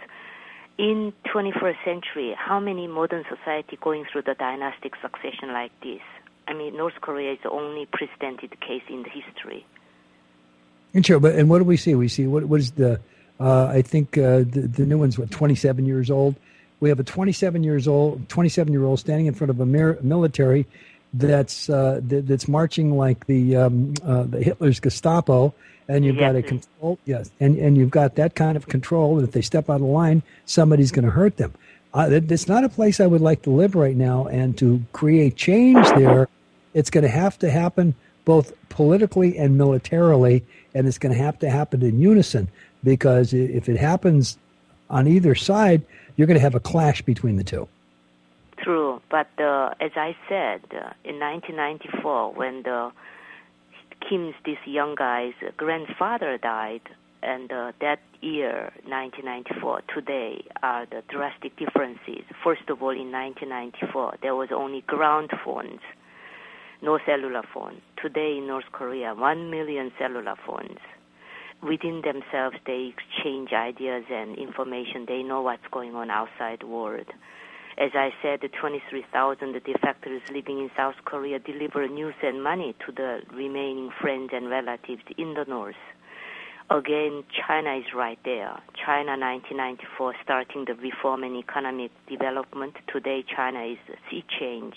in twenty-first century, how many modern society going through the dynastic succession like this? I mean, North Korea is the only precedented case in the history. And sure, but and what do we see? We see what what is the? Uh, I think uh, the the new one's what twenty-seven years old. We have a twenty-seven years old, twenty-seven year old standing in front of a mir- military that's uh, that, that's marching like the um, uh, the Hitler's Gestapo. And you've got a control, yes, and, and you've got that kind of control. And if they step out of line, somebody's going to hurt them. Uh, it, it's not a place I would like to live right now. And to create change there, it's going to have to happen both politically and militarily, and it's going to have to happen in unison. Because if it happens on either side, you're going to have a clash between the two. True, but uh, as I said, uh, in nineteen ninety-four, when the Kim's, this young guy's grandfather died, and uh, that year, nineteen ninety-four, today are the drastic differences. First of all, in nineteen ninety-four, there was only ground phones, no cellular phone. Today in North Korea, one million cellular phones. Within themselves, they exchange ideas and information. They know what's going on outside the world. As I said, the twenty-three thousand defectors living in South Korea deliver news and money to the remaining friends and relatives in the North. Again, China is right there. China, nineteen ninety-four, starting the reform and economic development. Today, China is a sea change.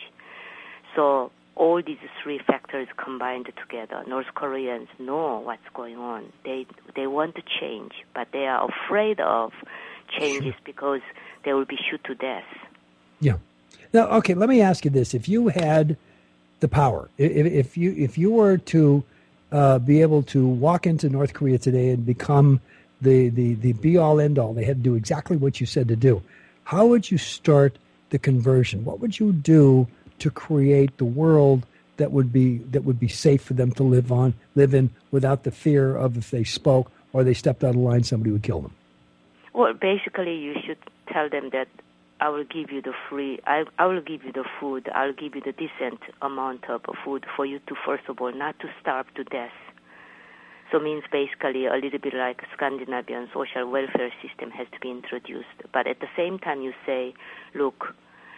So all these three factors combined together, North Koreans know what's going on. They they want to change, but they are afraid of changes because they will be shot to death. Yeah. Now, okay, let me ask you this. If you had the power, if, if you if you were to uh, be able to walk into North Korea today and become the, the, the be-all, end-all, they had to do exactly what you said to do, how would you start the conversion? What would you do to create the world that would be that would be safe for them to live on, live in, without the fear of if they spoke or they stepped out of line, somebody would kill them? Well, basically, you should tell them that I will give you the free, I, I will give you the food, I'll give you the decent amount of food for you to, first of all, not to starve to death. So means basically a little bit like Scandinavian social welfare system has to be introduced. But at the same time, you say, look,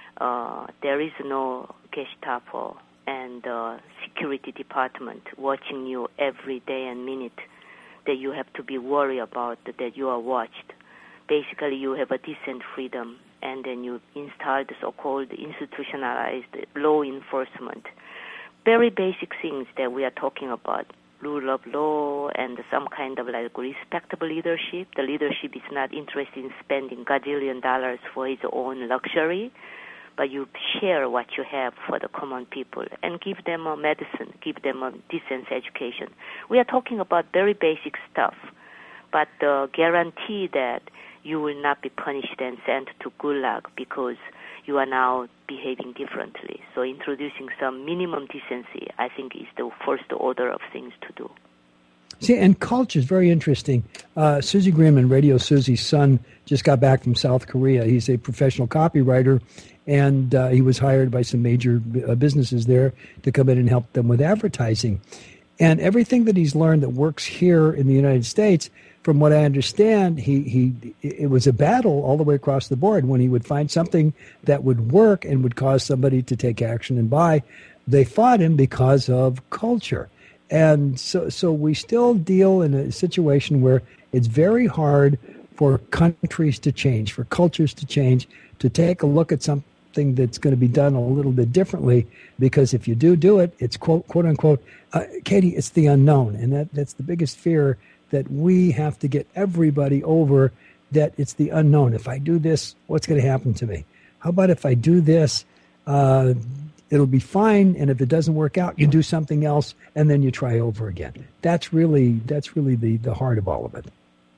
uh, there is no Gestapo and uh, security department watching you every day and minute that you have to be worried about that you are watched. Basically, you have a decent freedom, and then you install the so-called institutionalized law enforcement. Very basic things that we are talking about, rule of law and some kind of like respectable leadership. The leadership is not interested in spending gazillion dollars for his own luxury, but you share what you have for the common people and give them a medicine, give them a decent education. We are talking about very basic stuff, but the guarantee that you will not be punished and sent to Gulag because you are now behaving differently. So introducing some minimum decency, I think, is the first order of things to do. See, and culture is very interesting. Uh, Susie Greenman, Radio Susie's son, just got back from South Korea. He's a professional copywriter, and uh, he was hired by some major uh, businesses there to come in and help them with advertising. And everything that he's learned that works here in the United States, from what I understand, he, he it was a battle all the way across the board. When he would find something that would work and would cause somebody to take action and buy, they fought him because of culture. And so, so we still deal in a situation where it's very hard for countries to change, for cultures to change, to take a look at something that's going to be done a little bit differently, because if you do do it, it's quote, quote unquote, uh, Katie, it's the unknown. And that, that's the biggest fear that we have to get everybody over, that it's the unknown. If I do this, what's going to happen to me? How about if I do this, uh, it'll be fine, and if it doesn't work out, you do something else, and then you try over again. That's really that's really the, the heart of all of it.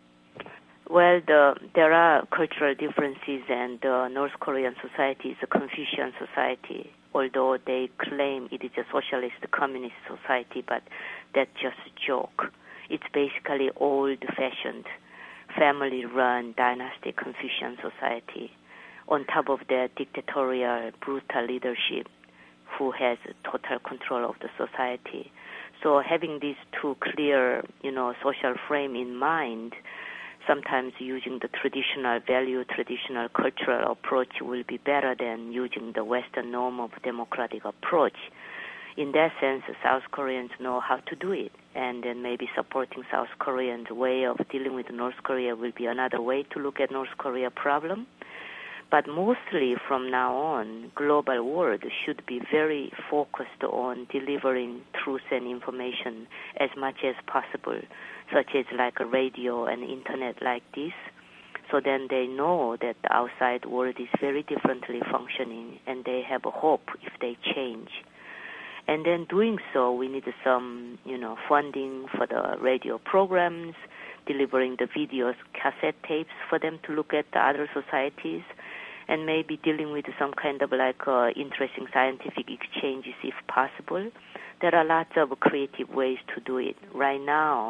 Well, the, there are cultural differences, and uh, North Korean society is a Confucian society, although they claim it is a socialist communist society, but that's just a joke. It's basically old-fashioned, family-run, dynastic Confucian society. On top of that, dictatorial, brutal leadership who has total control of the society. So having these two clear, you know, social frame in mind, sometimes using the traditional value, traditional cultural approach will be better than using the Western norm of democratic approach. In that sense, South Koreans know how to do it, and then maybe supporting South Koreans' way of dealing with North Korea will be another way to look at North Korea problem. But mostly from now on, global world should be very focused on delivering truth and information as much as possible, such as like a radio and internet like this. So then they know that the outside world is very differently functioning, and they have a hope if they change. And then doing so, we need some, you know, funding for the radio programs, delivering the videos, cassette tapes for them to look at the other societies, and maybe dealing with some kind of like uh, interesting scientific exchanges if possible. There are lots of creative ways to do it. Right now,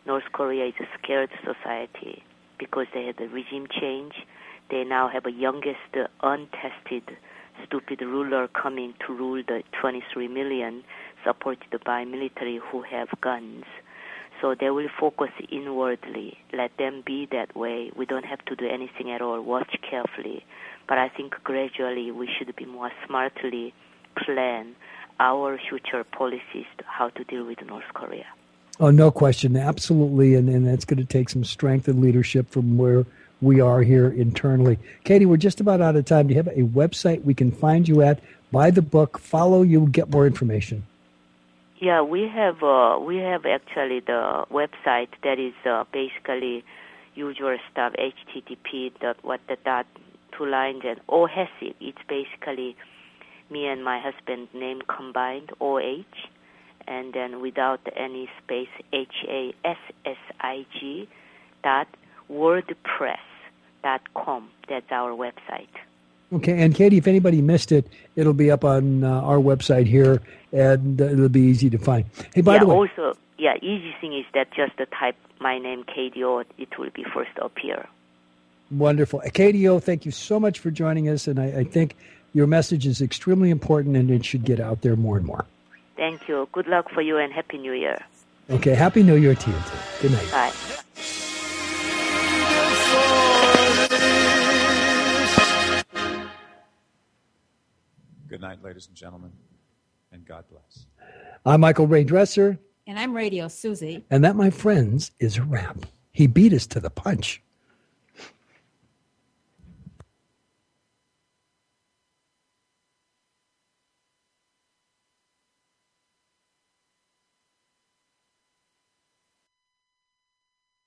North Korea is a scared society because they had a regime change. They now have a youngest, uh, untested, stupid ruler coming to rule the twenty-three million, supported by military who have guns. So they will focus inwardly. Let them be that way. We don't have to do anything at all. Watch carefully. But I think gradually we should be more smartly plan our future policies, how to deal with North Korea. Oh, no question. Absolutely. And, and that's going to take some strength and leadership from where we are here internally. Katie, we're just about out of time. Do you have a website we can find you at? Buy the book, follow you, get more information. Yeah, we have uh, we have actually the website that is uh, basically usual stuff, H T T P dot what the dot two lines and O H S I G. It's basically me and my husband's name combined, O H, and then without any space, H A S S I G dot wordpress dot com. That's our website. Okay, and Katie, if anybody missed it, it'll be up on uh, our website here, and uh, it'll be easy to find. Hey, by yeah, the way, also, yeah, easy thing is that just the type my name K D O, it will be first appear. Wonderful, K D O. Thank you so much for joining us, and I, I think your message is extremely important, and it should get out there more and more. Thank you. Good luck for you, and Happy New Year. Okay, Happy New Year to you too. Good night. Bye. Good night, ladies and gentlemen, and God bless. I'm Michael Ray Dresser. And I'm Radio Susie. And that, my friends, is a wrap. He beat us to the punch.